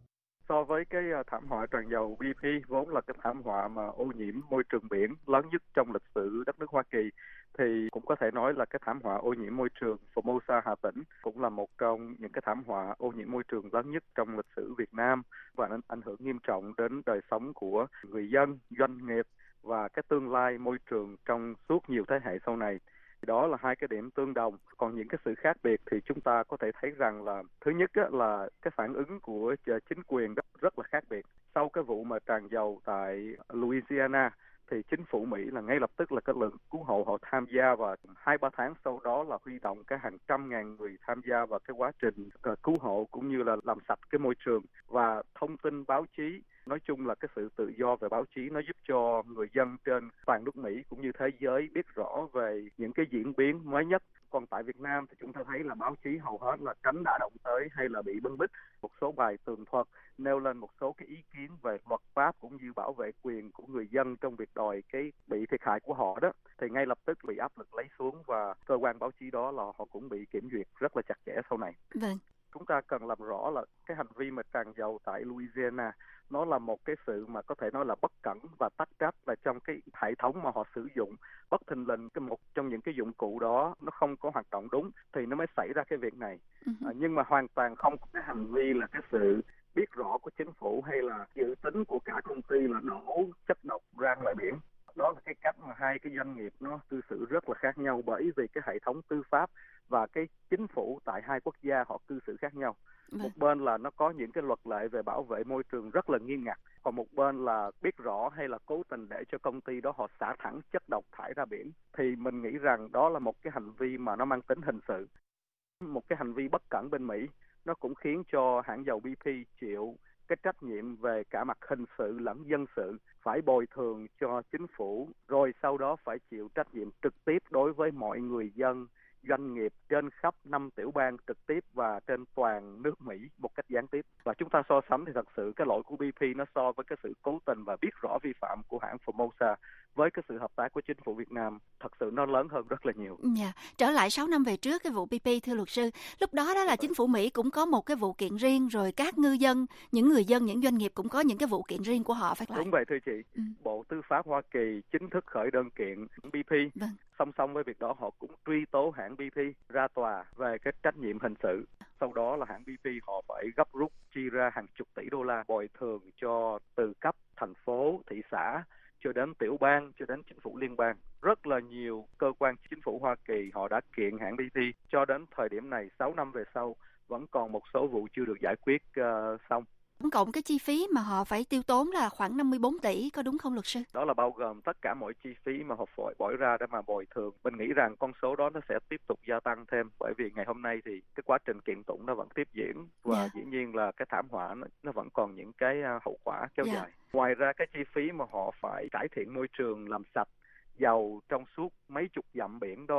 So với cái thảm họa tràn dầu BP vốn là cái thảm họa mà ô nhiễm môi trường biển lớn nhất trong lịch sử đất nước Hoa Kỳ, thì cũng có thể nói là cái thảm họa ô nhiễm môi trường Formosa Hà Tĩnh cũng là một trong những cái thảm họa ô nhiễm môi trường lớn nhất trong lịch sử Việt Nam và ảnh hưởng nghiêm trọng đến đời sống của người dân, doanh nghiệp và cái tương lai môi trường trong suốt nhiều thế hệ sau này. Đó là hai cái điểm tương đồng. Còn những cái sự khác biệt thì chúng ta có thể thấy rằng là thứ nhất là cái phản ứng của chính quyền rất là khác biệt. Sau cái vụ mà tràn dầu tại Louisiana thì chính phủ Mỹ là ngay lập tức là các lực cứu hộ họ tham gia, và 2-3 tháng sau đó là huy động cái hàng trăm ngàn người tham gia vào cái quá trình cứu hộ cũng như là làm sạch cái môi trường. Và thông tin báo chí, nói chung là cái sự tự do về báo chí nó giúp cho người dân trên toàn nước Mỹ cũng như thế giới biết rõ về những cái diễn biến mới nhất. Còn tại Việt Nam thì chúng ta thấy là báo chí hầu hết là tránh đả động tới hay là bị bưng bít một số bài tường thuật, nêu lên một số cái ý kiến về luật pháp cũng như bảo vệ quyền của người dân trong việc đòi cái bị thiệt hại của họ đó, thì ngay lập tức bị áp lực lấy xuống, và cơ quan báo chí đó là họ cũng bị kiểm duyệt rất là chặt chẽ sau này. Vâng. Chúng ta cần làm rõ là cái hành vi mà tràn dầu tại Louisiana nó là một cái sự mà có thể nói là bất cẩn và tắc trách, là trong cái hệ thống mà họ sử dụng bất thình lình một trong những cái dụng cụ đó nó không có hoạt động đúng thì nó mới xảy ra cái việc này. Nhưng mà hoàn toàn không có cái hành vi là cái sự biết rõ của chính phủ hay là dự tính của cả công ty là đổ chất độc ra ngoài biển. Đó là cái cách mà hai cái doanh nghiệp nó cư xử rất là khác nhau, bởi vì cái hệ thống tư pháp và cái chính phủ tại hai quốc gia họ cư xử khác nhau. Một bên là nó có những cái luật lệ về bảo vệ môi trường rất là nghiêm ngặt, còn một bên là biết rõ hay là cố tình để cho công ty đó họ xả thẳng chất độc thải ra biển. Thì mình nghĩ rằng đó là một cái hành vi mà nó mang tính hình sự. Một cái hành vi bất cẩn bên Mỹ nó cũng khiến cho hãng dầu BP chịu cái trách nhiệm về cả mặt hình sự lẫn dân sự, phải bồi thường cho chính phủ, rồi sau đó phải chịu trách nhiệm trực tiếp đối với mọi người dân, doanh nghiệp trên khắp 5 tiểu bang trực tiếp và trên toàn nước Mỹ một cách gián tiếp. Và chúng ta so sánh thì thật sự cái lỗi của BP nó so với cái sự cố tình và biết rõ vi phạm của hãng Formosa với cái sự hợp tác của chính phủ Việt Nam thật sự nó lớn hơn rất là nhiều. Trở lại 6 năm về trước cái vụ BP, thưa luật sư, lúc đó là chính phủ Mỹ cũng có một cái vụ kiện riêng, rồi các ngư dân, những người dân, những doanh nghiệp cũng có những cái vụ kiện riêng của họ, phải lại. Đúng vậy thưa chị. Bộ Tư pháp Hoa Kỳ chính thức khởi đơn kiện BP. Song song với việc đó họ cũng truy tố hãng BP ra tòa về cái trách nhiệm hình sự. Sau đó là hãng BP họ phải gấp rút chi ra hàng chục tỷ đô la bồi thường cho từ cấp thành phố, thị xã cho đến tiểu bang, cho đến chính phủ liên bang. Rất là nhiều cơ quan chính phủ Hoa Kỳ họ đã kiện hãng BP. Cho đến thời điểm này, 6 năm về sau, vẫn còn một số vụ chưa được giải quyết xong. Tổng cộng cái chi phí mà họ phải tiêu tốn là khoảng 54 tỷ, có đúng không luật sư? Đó là bao gồm tất cả mọi chi phí mà họ phải bỏ ra để mà bồi thường. Mình nghĩ rằng con số đó nó sẽ tiếp tục gia tăng thêm, bởi vì ngày hôm nay thì cái quá trình kiện tụng nó vẫn tiếp diễn, và dĩ nhiên là cái thảm họa nó vẫn còn những cái hậu quả kéo dài. Ngoài ra cái chi phí mà họ phải cải thiện môi trường, làm sạch dầu trong suốt mấy chục dặm biển đó,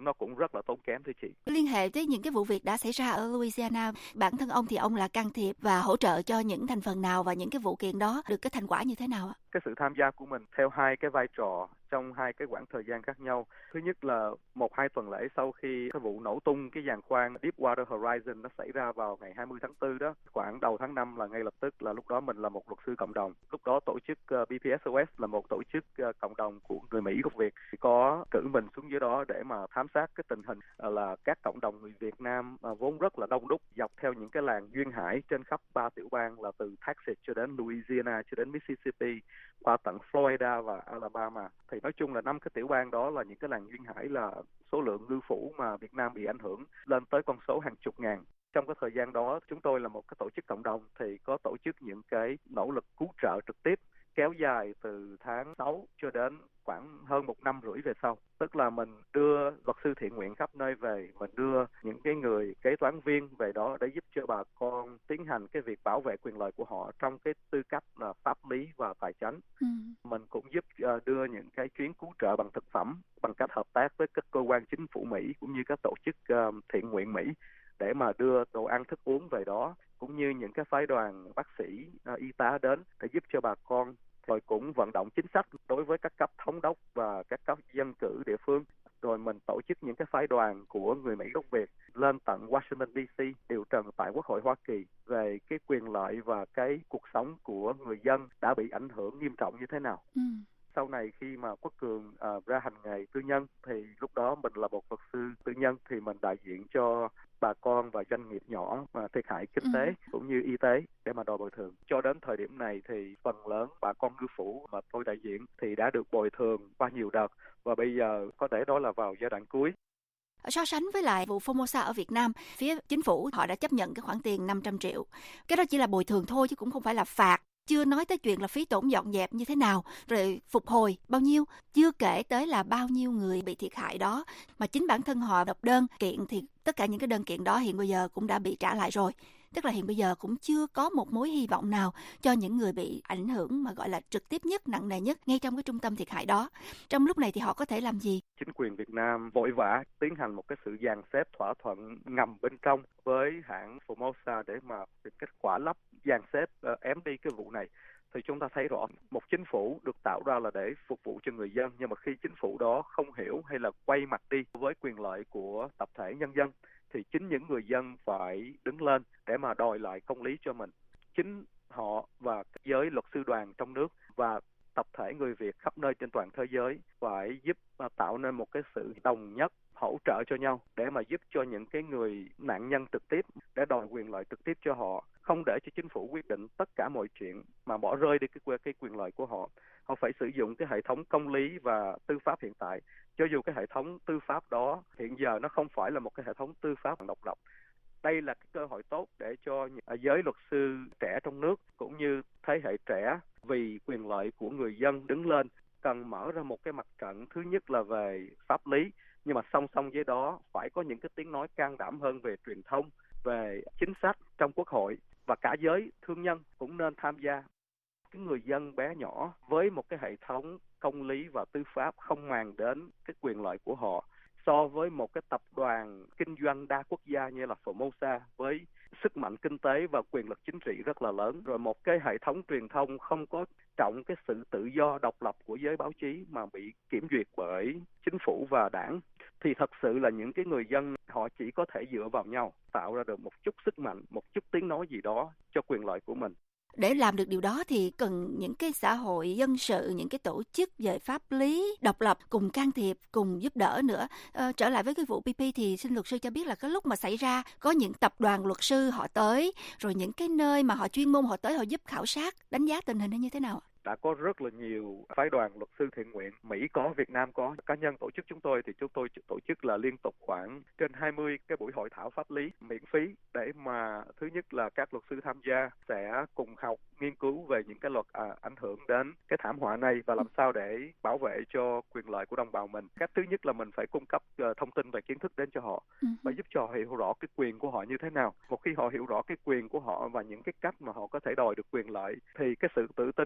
nó cũng rất là tốn kém thưa chị. Liên hệ tới những cái vụ việc đã xảy ra ở Louisiana, bản thân ông thì ông là can thiệp và hỗ trợ cho những thành phần nào và những cái vụ kiện đó được cái thành quả như thế nào ạ? Cái sự tham gia của mình theo hai cái vai trò trong hai cái quãng thời gian khác nhau. Thứ nhất là 1-2 tuần lễ sau khi cái vụ nổ tung cái giàn khoan Deepwater Horizon nó xảy ra vào ngày 20 tháng 4 đó, khoảng đầu tháng 5 là ngay lập tức là lúc đó mình là một luật sư cộng đồng. Lúc đó tổ chức BPSOS là một tổ chức cộng đồng của người Mỹ gốc Việt có cử mình xuống dưới đó để mà thám sát cái tình hình là các cộng đồng người Việt Nam vốn rất là đông đúc dọc theo những cái làng duyên hải trên khắp 3 tiểu bang là từ Texas cho đến Louisiana cho đến Mississippi qua tận Florida và Alabama. Thì nói chung là 5 cái tiểu bang đó là những cái làng duyên hải là số lượng ngư phủ mà Việt Nam bị ảnh hưởng lên tới con số hàng chục ngàn. Trong cái thời gian đó, chúng tôi là một cái tổ chức cộng đồng thì có tổ chức những cái nỗ lực cứu trợ trực tiếp kéo dài từ tháng 6 cho đến khoảng hơn 1 năm rưỡi về sau. Tức là mình đưa luật sư thiện nguyện khắp nơi về, mình đưa những cái người kế toán viên về đó để giúp cho bà con tiến hành cái việc bảo vệ quyền lợi của họ trong cái tư cách là pháp lý và tài chánh. Mình cũng giúp đưa những cái chuyến cứu trợ bằng thực phẩm bằng cách hợp tác với các cơ quan chính phủ Mỹ cũng như các tổ chức thiện nguyện Mỹ để mà đưa đồ ăn thức uống về đó, cũng như những cái phái đoàn bác sĩ, y tá đến để giúp cho bà con, rồi cũng vận động chính sách đối với các cấp thống đốc và các cấp dân cử địa phương. Rồi mình tổ chức những cái phái đoàn của người Mỹ gốc Việt lên tận Washington DC điều trần tại Quốc hội Hoa Kỳ về cái quyền lợi và cái cuộc sống của người dân đã bị ảnh hưởng nghiêm trọng như thế nào. Sau này khi mà Quốc Cường ra hành nghề tư nhân thì lúc đó mình là một luật sư tư nhân thì mình đại diện cho bà con và doanh nghiệp nhỏ mà thiệt hại kinh tế cũng như y tế để mà đòi bồi thường. Cho đến thời điểm này thì phần lớn bà con ngư phủ mà tôi đại diện thì đã được bồi thường qua nhiều đợt và bây giờ có thể đó là vào giai đoạn cuối. So sánh với lại vụ Formosa ở Việt Nam, phía chính phủ họ đã chấp nhận cái khoản tiền 500 triệu. Cái đó chỉ là bồi thường thôi chứ cũng không phải là phạt. Chưa nói tới chuyện là phí tổn dọn dẹp như thế nào, rồi phục hồi bao nhiêu, chưa kể tới là bao nhiêu người bị thiệt hại đó. Mà chính bản thân họ nộp đơn kiện thì tất cả những cái đơn kiện đó hiện bây giờ cũng đã bị trả lại rồi. Tức là hiện bây giờ cũng chưa có một mối hy vọng nào cho những người bị ảnh hưởng mà gọi là trực tiếp nhất, nặng nề nhất ngay trong cái trung tâm thiệt hại đó. Trong lúc này thì họ có thể làm gì? Chính quyền Việt Nam vội vã tiến hành một cái sự dàn xếp thỏa thuận ngầm bên trong với hãng Formosa để mà tìm cách khỏa lấp, dàn xếp ém đi cái vụ này. Thì chúng ta thấy rõ một chính phủ được tạo ra là để phục vụ cho người dân, nhưng mà khi chính phủ đó không hiểu hay là quay mặt đi với quyền lợi của tập thể nhân dân thì chính những người dân phải đứng lên để mà đòi lại công lý cho mình. Chính họ và giới luật sư đoàn trong nước và tập thể người Việt khắp nơi trên toàn thế giới phải giúp tạo nên một cái sự đồng nhất, hỗ trợ cho nhau để mà giúp cho những cái người nạn nhân trực tiếp để đòi quyền lợi trực tiếp cho họ, không để cho chính phủ quyết định tất cả mọi chuyện mà bỏ rơi đi cái quyền lợi của họ. Họ phải sử dụng cái hệ thống công lý và tư pháp hiện tại, cho dù cái hệ thống tư pháp đó hiện giờ nó không phải là một cái hệ thống tư pháp độc lập. Đây là cái cơ hội tốt để cho giới luật sư trẻ trong nước cũng như thế hệ trẻ vì quyền lợi của người dân đứng lên, cần mở ra một cái mặt trận thứ nhất là về pháp lý, nhưng mà song song với đó phải có những cái tiếng nói can đảm hơn về truyền thông, về chính sách trong Quốc hội, và cả giới thương nhân cũng nên tham gia. Cái người dân bé nhỏ với một cái hệ thống công lý và tư pháp không màng đến cái quyền lợi của họ, so với một cái tập đoàn kinh doanh đa quốc gia như là Formosa với sức mạnh kinh tế và quyền lực chính trị rất là lớn, rồi một cái hệ thống truyền thông không có trọng cái sự tự do độc lập của giới báo chí mà bị kiểm duyệt bởi chính phủ và đảng, thì thật sự là những cái người dân họ chỉ có thể dựa vào nhau tạo ra được một chút sức mạnh, một chút tiếng nói gì đó cho quyền lợi của mình. Để làm được điều đó thì cần những cái xã hội dân sự, những cái tổ chức về pháp lý độc lập cùng can thiệp, cùng giúp đỡ nữa. Trở lại với cái vụ PP thì xin luật sư cho biết là cái lúc mà xảy ra có những tập đoàn luật sư họ tới, rồi những cái nơi mà họ chuyên môn họ tới họ giúp khảo sát, đánh giá tình hình như thế nào? Đã có rất là nhiều phái đoàn luật sư thiện nguyện, Mỹ có, Việt Nam có. Cá nhân tổ chức chúng tôi thì chúng tôi tổ chức là liên tục khoảng trên 20 cái buổi hội thảo pháp lý miễn phí để mà thứ nhất là các luật sư tham gia sẽ cùng học, nghiên cứu về những cái luật ảnh hưởng đến cái thảm họa này và làm sao để bảo vệ cho quyền lợi của đồng bào mình. Cách thứ nhất là mình phải cung cấp thông tin và kiến thức đến cho họ và giúp cho họ hiểu rõ cái quyền của họ như thế nào. Một khi họ hiểu rõ cái quyền của họ và những cái cách mà họ có thể đòi được quyền lợi thì cái sự tự tin của người ta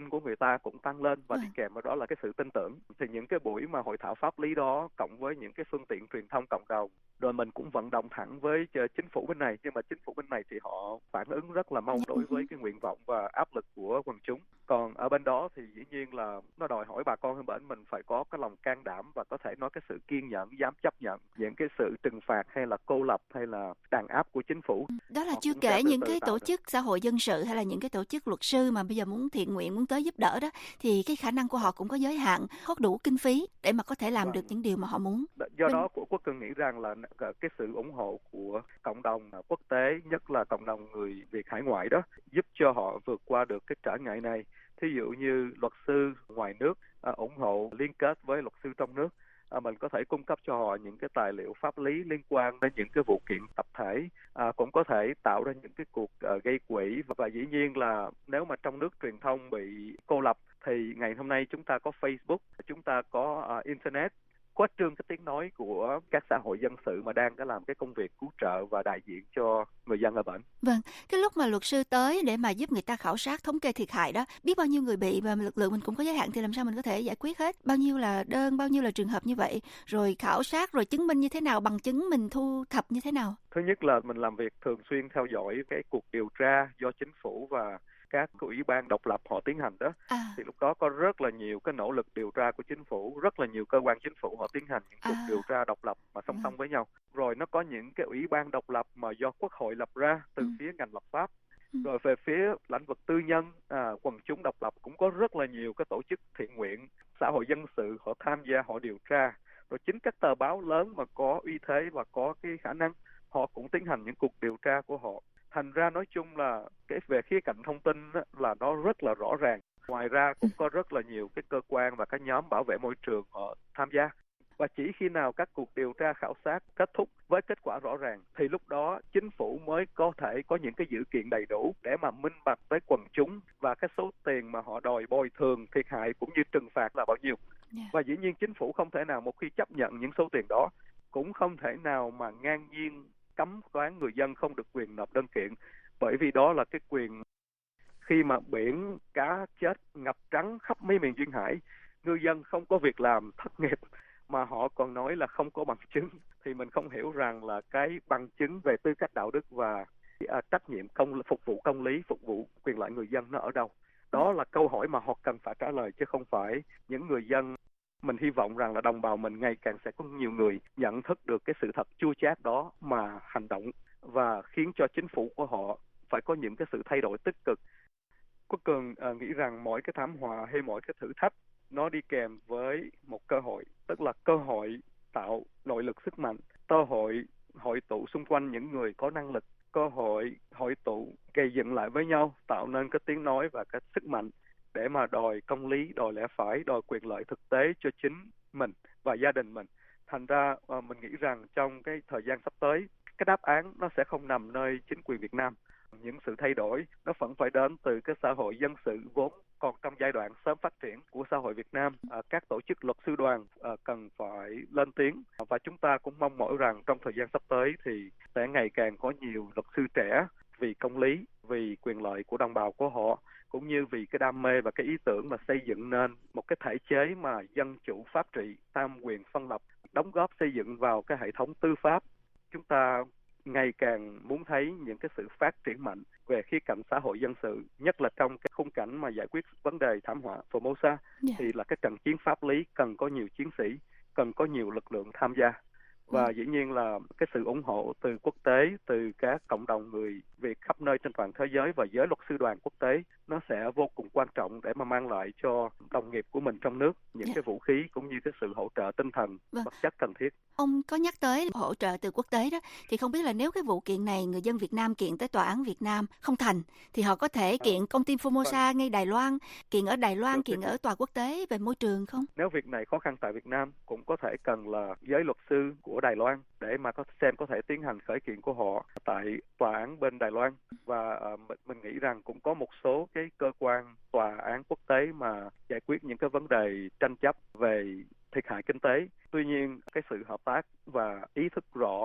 ta cũng tăng lên và đi kèm với đó là cái sự tin tưởng. Thì những cái buổi mà hội thảo pháp lý đó cộng với những cái phương tiện truyền thông cộng đồng, rồi mình cũng vận động thẳng với chính phủ bên này, nhưng mà chính phủ bên này thì họ phản ứng rất là mau đối với cái nguyện vọng và áp lực của quần chúng. Còn ở bên đó thì dĩ nhiên là nó đòi hỏi bà con bên mình phải có cái lòng can đảm và có thể nói cái sự kiên nhẫn, dám chấp nhận những cái sự trừng phạt hay là cô lập hay là đàn áp của chính phủ. Đó là chưa kể những cái tổ chức xã hội dân sự hay là những cái tổ chức luật sư mà bây giờ muốn thiện nguyện, muốn tới giúp đỡ đó, thì cái khả năng của họ cũng có giới hạn, không đủ kinh phí để mà có thể làm được những điều mà họ muốn. Do đó Quốc Cường nghĩ rằng là cái sự ủng hộ của cộng đồng quốc tế, nhất là cộng đồng người Việt hải ngoại đó, giúp cho họ vượt qua được cái trở ngại này. Thí dụ như luật sư ngoài nước ủng hộ liên kết với luật sư trong nước, mình có thể cung cấp cho họ những cái tài liệu pháp lý liên quan đến những cái vụ kiện tập thể, cũng có thể tạo ra những cái cuộc gây quỹ, và dĩ nhiên là nếu mà trong nước truyền thông bị cô lập thì ngày hôm nay chúng ta có Facebook, chúng ta có Internet, quét trương cái tiếng nói của các xã hội dân sự mà đang làm cái công việc cứu trợ và đại diện cho người dân ở bển. Vâng, cái lúc mà luật sư tới để mà giúp người ta khảo sát thống kê thiệt hại đó, biết bao nhiêu người bị và lực lượng mình cũng có giới hạn thì làm sao mình có thể giải quyết hết? Bao nhiêu là đơn, bao nhiêu là trường hợp như vậy, rồi khảo sát, rồi chứng minh như thế nào, bằng chứng mình thu thập như thế nào? Thứ nhất là mình làm việc thường xuyên theo dõi cái cuộc điều tra do chính phủ và các ủy ban độc lập họ tiến hành đó, thì lúc đó có rất là nhiều cái nỗ lực điều tra của chính phủ, rất là nhiều cơ quan chính phủ họ tiến hành những cuộc điều tra độc lập mà song song với nhau. Rồi nó có những cái ủy ban độc lập mà do Quốc hội lập ra từ phía ngành lập pháp. Rồi về phía lĩnh vực tư nhân, quần chúng độc lập cũng có rất là nhiều cái tổ chức thiện nguyện, xã hội dân sự họ tham gia, họ điều tra. Rồi chính các tờ báo lớn mà có uy thế và có cái khả năng, họ cũng tiến hành những cuộc điều tra của họ. Thành ra nói chung là cái về khía cạnh thông tin đó, là nó rất là rõ ràng. Ngoài ra cũng có rất là nhiều cái cơ quan và các nhóm bảo vệ môi trường họ tham gia. Và chỉ khi nào các cuộc điều tra khảo sát kết thúc với kết quả rõ ràng thì lúc đó chính phủ mới có thể có những cái dữ kiện đầy đủ để mà minh bạch với quần chúng và cái số tiền mà họ đòi bồi thường thiệt hại cũng như trừng phạt là bao nhiêu. Và dĩ nhiên chính phủ không thể nào một khi chấp nhận những số tiền đó, cũng không thể nào mà ngang nhiên cấm đoán người dân không được quyền nộp đơn kiện, bởi vì đó là cái quyền. Khi mà biển cá chết ngập trắng khắp mấy miền duyên hải, ngư dân không có việc làm, thất nghiệp, mà họ còn nói là không có bằng chứng, thì mình không hiểu rằng là cái bằng chứng về tư cách đạo đức và trách nhiệm phục vụ công lý, phục vụ quyền lợi người dân nó ở đâu. Đó là câu hỏi mà họ cần phải trả lời, chứ không phải những người dân. Mình hy vọng rằng là đồng bào mình ngày càng sẽ có nhiều người nhận thức được cái sự thật chua chát đó mà hành động, và khiến cho chính phủ của họ phải có những cái sự thay đổi tích cực. Quốc Cường nghĩ rằng mỗi cái thảm họa hay mỗi cái thử thách nó đi kèm với một cơ hội, tức là cơ hội tạo nội lực sức mạnh, cơ hội hội tụ xung quanh những người có năng lực, cơ hội hội tụ gây dựng lại với nhau, tạo nên cái tiếng nói và cái sức mạnh để mà đòi công lý, đòi lẽ phải, đòi quyền lợi thực tế cho chính mình và gia đình mình. Thành ra mình nghĩ rằng trong cái thời gian sắp tới, cái đáp án nó sẽ không nằm nơi chính quyền Việt Nam. Những sự thay đổi nó vẫn phải đến từ cái xã hội dân sự vốn còn trong giai đoạn sớm phát triển của xã hội Việt Nam. Các tổ chức luật sư đoàn cần phải lên tiếng, và chúng ta cũng mong mỏi rằng trong thời gian sắp tới thì sẽ ngày càng có nhiều luật sư trẻ vì công lý, vì quyền lợi của đồng bào của họ, cũng như vì cái đam mê và cái ý tưởng mà xây dựng nên một cái thể chế mà dân chủ pháp trị, tam quyền phân lập, đóng góp xây dựng vào cái hệ thống tư pháp. Chúng ta ngày càng muốn thấy những cái sự phát triển mạnh về khía cạnh xã hội dân sự, nhất là trong cái khung cảnh mà giải quyết vấn đề thảm họa Formosa, thì là cái trận chiến pháp lý cần có nhiều chiến sĩ, cần có nhiều lực lượng tham gia. Và dĩ nhiên là cái sự ủng hộ từ quốc tế, từ các cộng đồng người Việt khắp nơi trên toàn thế giới và giới luật sư đoàn quốc tế, nó sẽ vô cùng quan trọng để mà mang lại cho đồng nghiệp của mình trong nước những cái vũ khí cũng như cái sự hỗ trợ tinh thần, vật chất cần thiết. Ông có nhắc tới hỗ trợ từ quốc tế đó, thì không biết là nếu cái vụ kiện này người dân Việt Nam kiện tới tòa án Việt Nam không thành, thì họ có thể kiện công ty Formosa ngay Đài Loan, kiện ở Đài Loan, kiện ở tòa quốc tế về môi trường không? Nếu việc này khó khăn tại Việt Nam, cũng có thể cần là giới luật sư của Đài Loan để mà có thể tiến hành khởi kiện của họ tại tòa án bên Đài Loan. Và mình nghĩ rằng cũng có một số cái cơ quan tòa án quốc tế mà giải quyết những cái vấn đề tranh chấp về thiệt hại kinh tế. Tuy nhiên cái sự hợp tác và ý thức rõ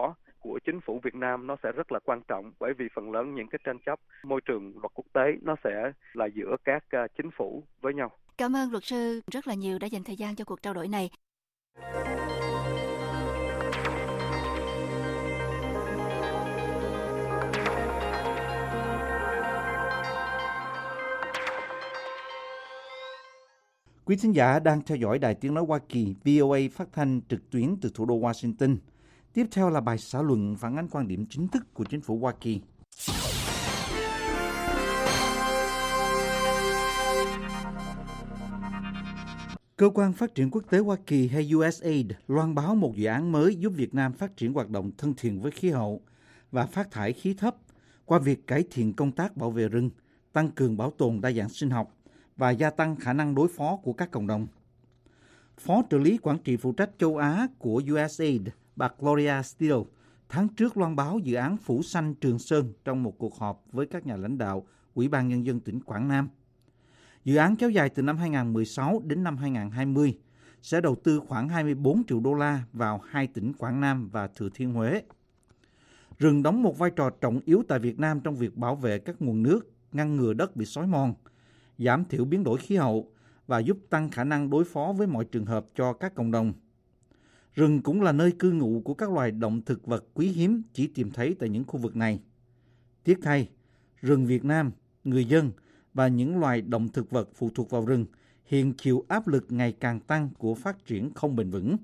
của chính phủ Việt Nam nó sẽ rất là quan trọng, bởi vì phần lớn những cái tranh chấp môi trường luật quốc tế nó sẽ là giữa các chính phủ với nhau. Cảm ơn luật sư rất là nhiều đã dành thời gian cho cuộc trao đổi này. Quý thính giả đang theo dõi Đài Tiếng Nói Hoa Kỳ VOA phát thanh trực tuyến từ thủ đô Washington. Tiếp theo là bài xã luận phản ánh quan điểm chính thức của chính phủ Hoa Kỳ. Cơ quan Phát triển Quốc tế Hoa Kỳ hay USAID loan báo một dự án mới giúp Việt Nam phát triển hoạt động thân thiện với khí hậu và phát thải khí thấp qua việc cải thiện công tác bảo vệ rừng, tăng cường bảo tồn đa dạng sinh học và gia tăng khả năng đối phó của các cộng đồng. Phó trợ lý quản trị phụ trách châu Á của USAID, bà Gloria Steele, tháng trước loan báo dự án phủ xanh Trường Sơn trong một cuộc họp với các nhà lãnh đạo Ủy ban Nhân dân tỉnh Quảng Nam. Dự án kéo dài từ năm 2016 đến năm 2020, sẽ đầu tư khoảng 24 triệu đô la vào hai tỉnh Quảng Nam và Thừa Thiên Huế. Rừng đóng một vai trò trọng yếu tại Việt Nam trong việc bảo vệ các nguồn nước, ngăn ngừa đất bị xói mòn, giảm thiểu biến đổi khí hậu và giúp tăng khả năng đối phó với mọi trường hợp cho các cộng đồng. Rừng cũng là nơi cư ngụ của các loài động thực vật quý hiếm chỉ tìm thấy tại những khu vực này. Tiếc thay, rừng Việt Nam, người dân và những loài động thực vật phụ thuộc vào rừng hiện chịu áp lực ngày càng tăng của phát triển không bền vững.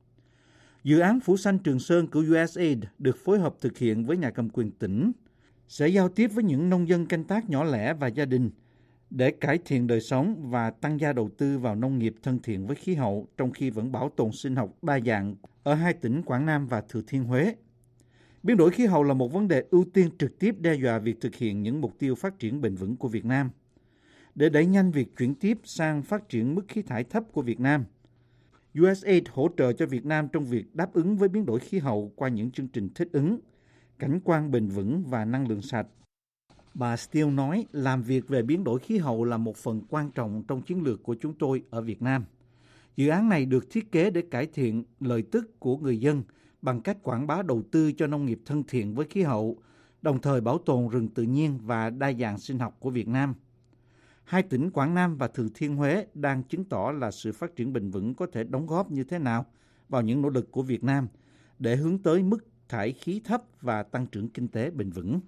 Dự án phủ xanh Trường Sơn của USAID được phối hợp thực hiện với nhà cầm quyền tỉnh, sẽ giao tiếp với những nông dân canh tác nhỏ lẻ và gia đình để cải thiện đời sống và tăng gia đầu tư vào nông nghiệp thân thiện với khí hậu trong khi vẫn bảo tồn sinh học đa dạng ở hai tỉnh Quảng Nam và Thừa Thiên Huế. Biến đổi khí hậu là một vấn đề ưu tiên trực tiếp đe dọa việc thực hiện những mục tiêu phát triển bền vững của Việt Nam. Để đẩy nhanh việc chuyển tiếp sang phát triển mức khí thải thấp của Việt Nam, USAID hỗ trợ cho Việt Nam trong việc đáp ứng với biến đổi khí hậu qua những chương trình thích ứng, cảnh quan bền vững và năng lượng sạch. Bà Steele nói làm việc về biến đổi khí hậu là một phần quan trọng trong chiến lược của chúng tôi ở Việt Nam. Dự án này được thiết kế để cải thiện lợi tức của người dân bằng cách quảng bá đầu tư cho nông nghiệp thân thiện với khí hậu, đồng thời bảo tồn rừng tự nhiên và đa dạng sinh học của Việt Nam. Hai tỉnh Quảng Nam và Thừa Thiên Huế đang chứng tỏ là sự phát triển bền vững có thể đóng góp như thế nào vào những nỗ lực của Việt Nam để hướng tới mức thải khí thấp và tăng trưởng kinh tế bền vững.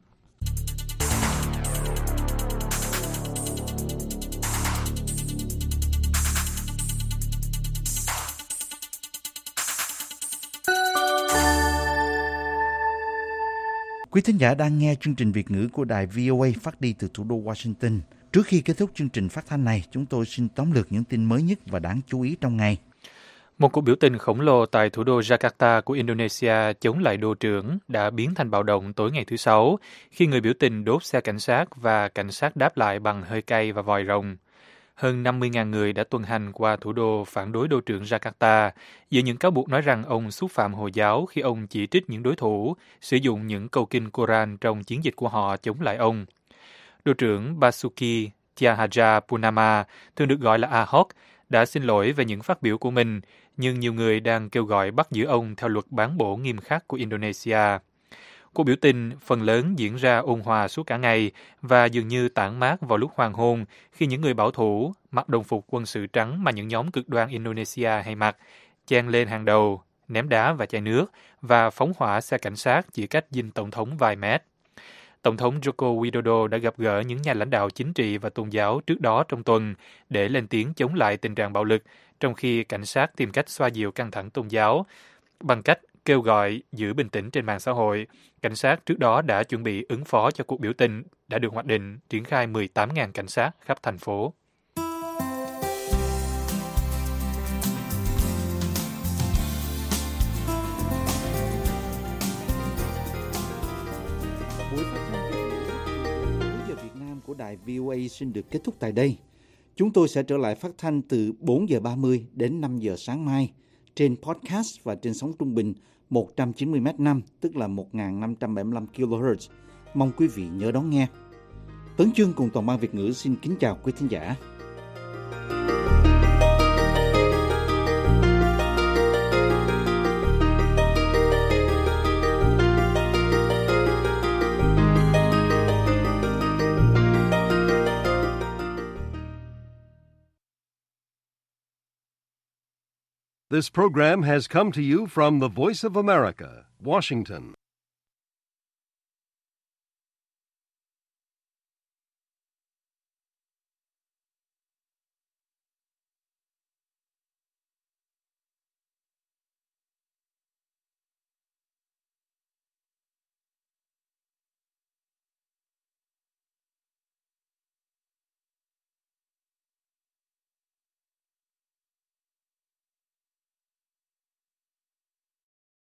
Quý thính giả đang nghe chương trình Việt ngữ của đài VOA phát đi từ thủ đô Washington. Trước khi kết thúc chương trình phát thanh này, chúng tôi xin tóm lược những tin mới nhất và đáng chú ý trong ngày. Một cuộc biểu tình khổng lồ tại thủ đô Jakarta của Indonesia chống lại đô trưởng đã biến thành bạo động tối ngày thứ Sáu khi người biểu tình đốt xe cảnh sát và cảnh sát đáp lại bằng hơi cay và vòi rồng. Hơn 50.000 người đã tuần hành qua thủ đô phản đối đô trưởng Jakarta giữa những cáo buộc nói rằng ông xúc phạm Hồi giáo khi ông chỉ trích những đối thủ sử dụng những câu kinh Koran trong chiến dịch của họ chống lại ông. Đô trưởng Basuki Tjahajapunama, thường được gọi là Ahok, đã xin lỗi về những phát biểu của mình, nhưng nhiều người đang kêu gọi bắt giữ ông theo luật bán bổ nghiêm khắc của Indonesia. Cuộc biểu tình phần lớn diễn ra ôn hòa suốt cả ngày và dường như tản mát vào lúc hoàng hôn khi những người bảo thủ mặc đồng phục quân sự trắng mà những nhóm cực đoan Indonesia hay mặc, chen lên hàng đầu, ném đá và chai nước và phóng hỏa xe cảnh sát chỉ cách dinh tổng thống vài mét. Tổng thống Joko Widodo đã gặp gỡ những nhà lãnh đạo chính trị và tôn giáo trước đó trong tuần để lên tiếng chống lại tình trạng bạo lực, trong khi cảnh sát tìm cách xoa dịu căng thẳng tôn giáo bằng cách kêu gọi giữ bình tĩnh trên mạng xã hội. Cảnh sát trước đó đã chuẩn bị ứng phó cho cuộc biểu tình đã được hoạch định triển khai 18.000 cảnh sát khắp thành phố. Buổi phát thanh giờ Việt Nam của đài VOA xin được kết thúc tại đây. Chúng tôi sẽ trở lại phát thanh từ 4 giờ 30 đến 5 giờ sáng mai trên podcast và trên sóng trung bình 190 m5, tức là 1.575 kHz. Mong quý vị nhớ đón nghe. Tấn Chương cùng toàn ban Việt ngữ xin kính chào quý thính giả. This program has come to you from the Voice of America, Washington.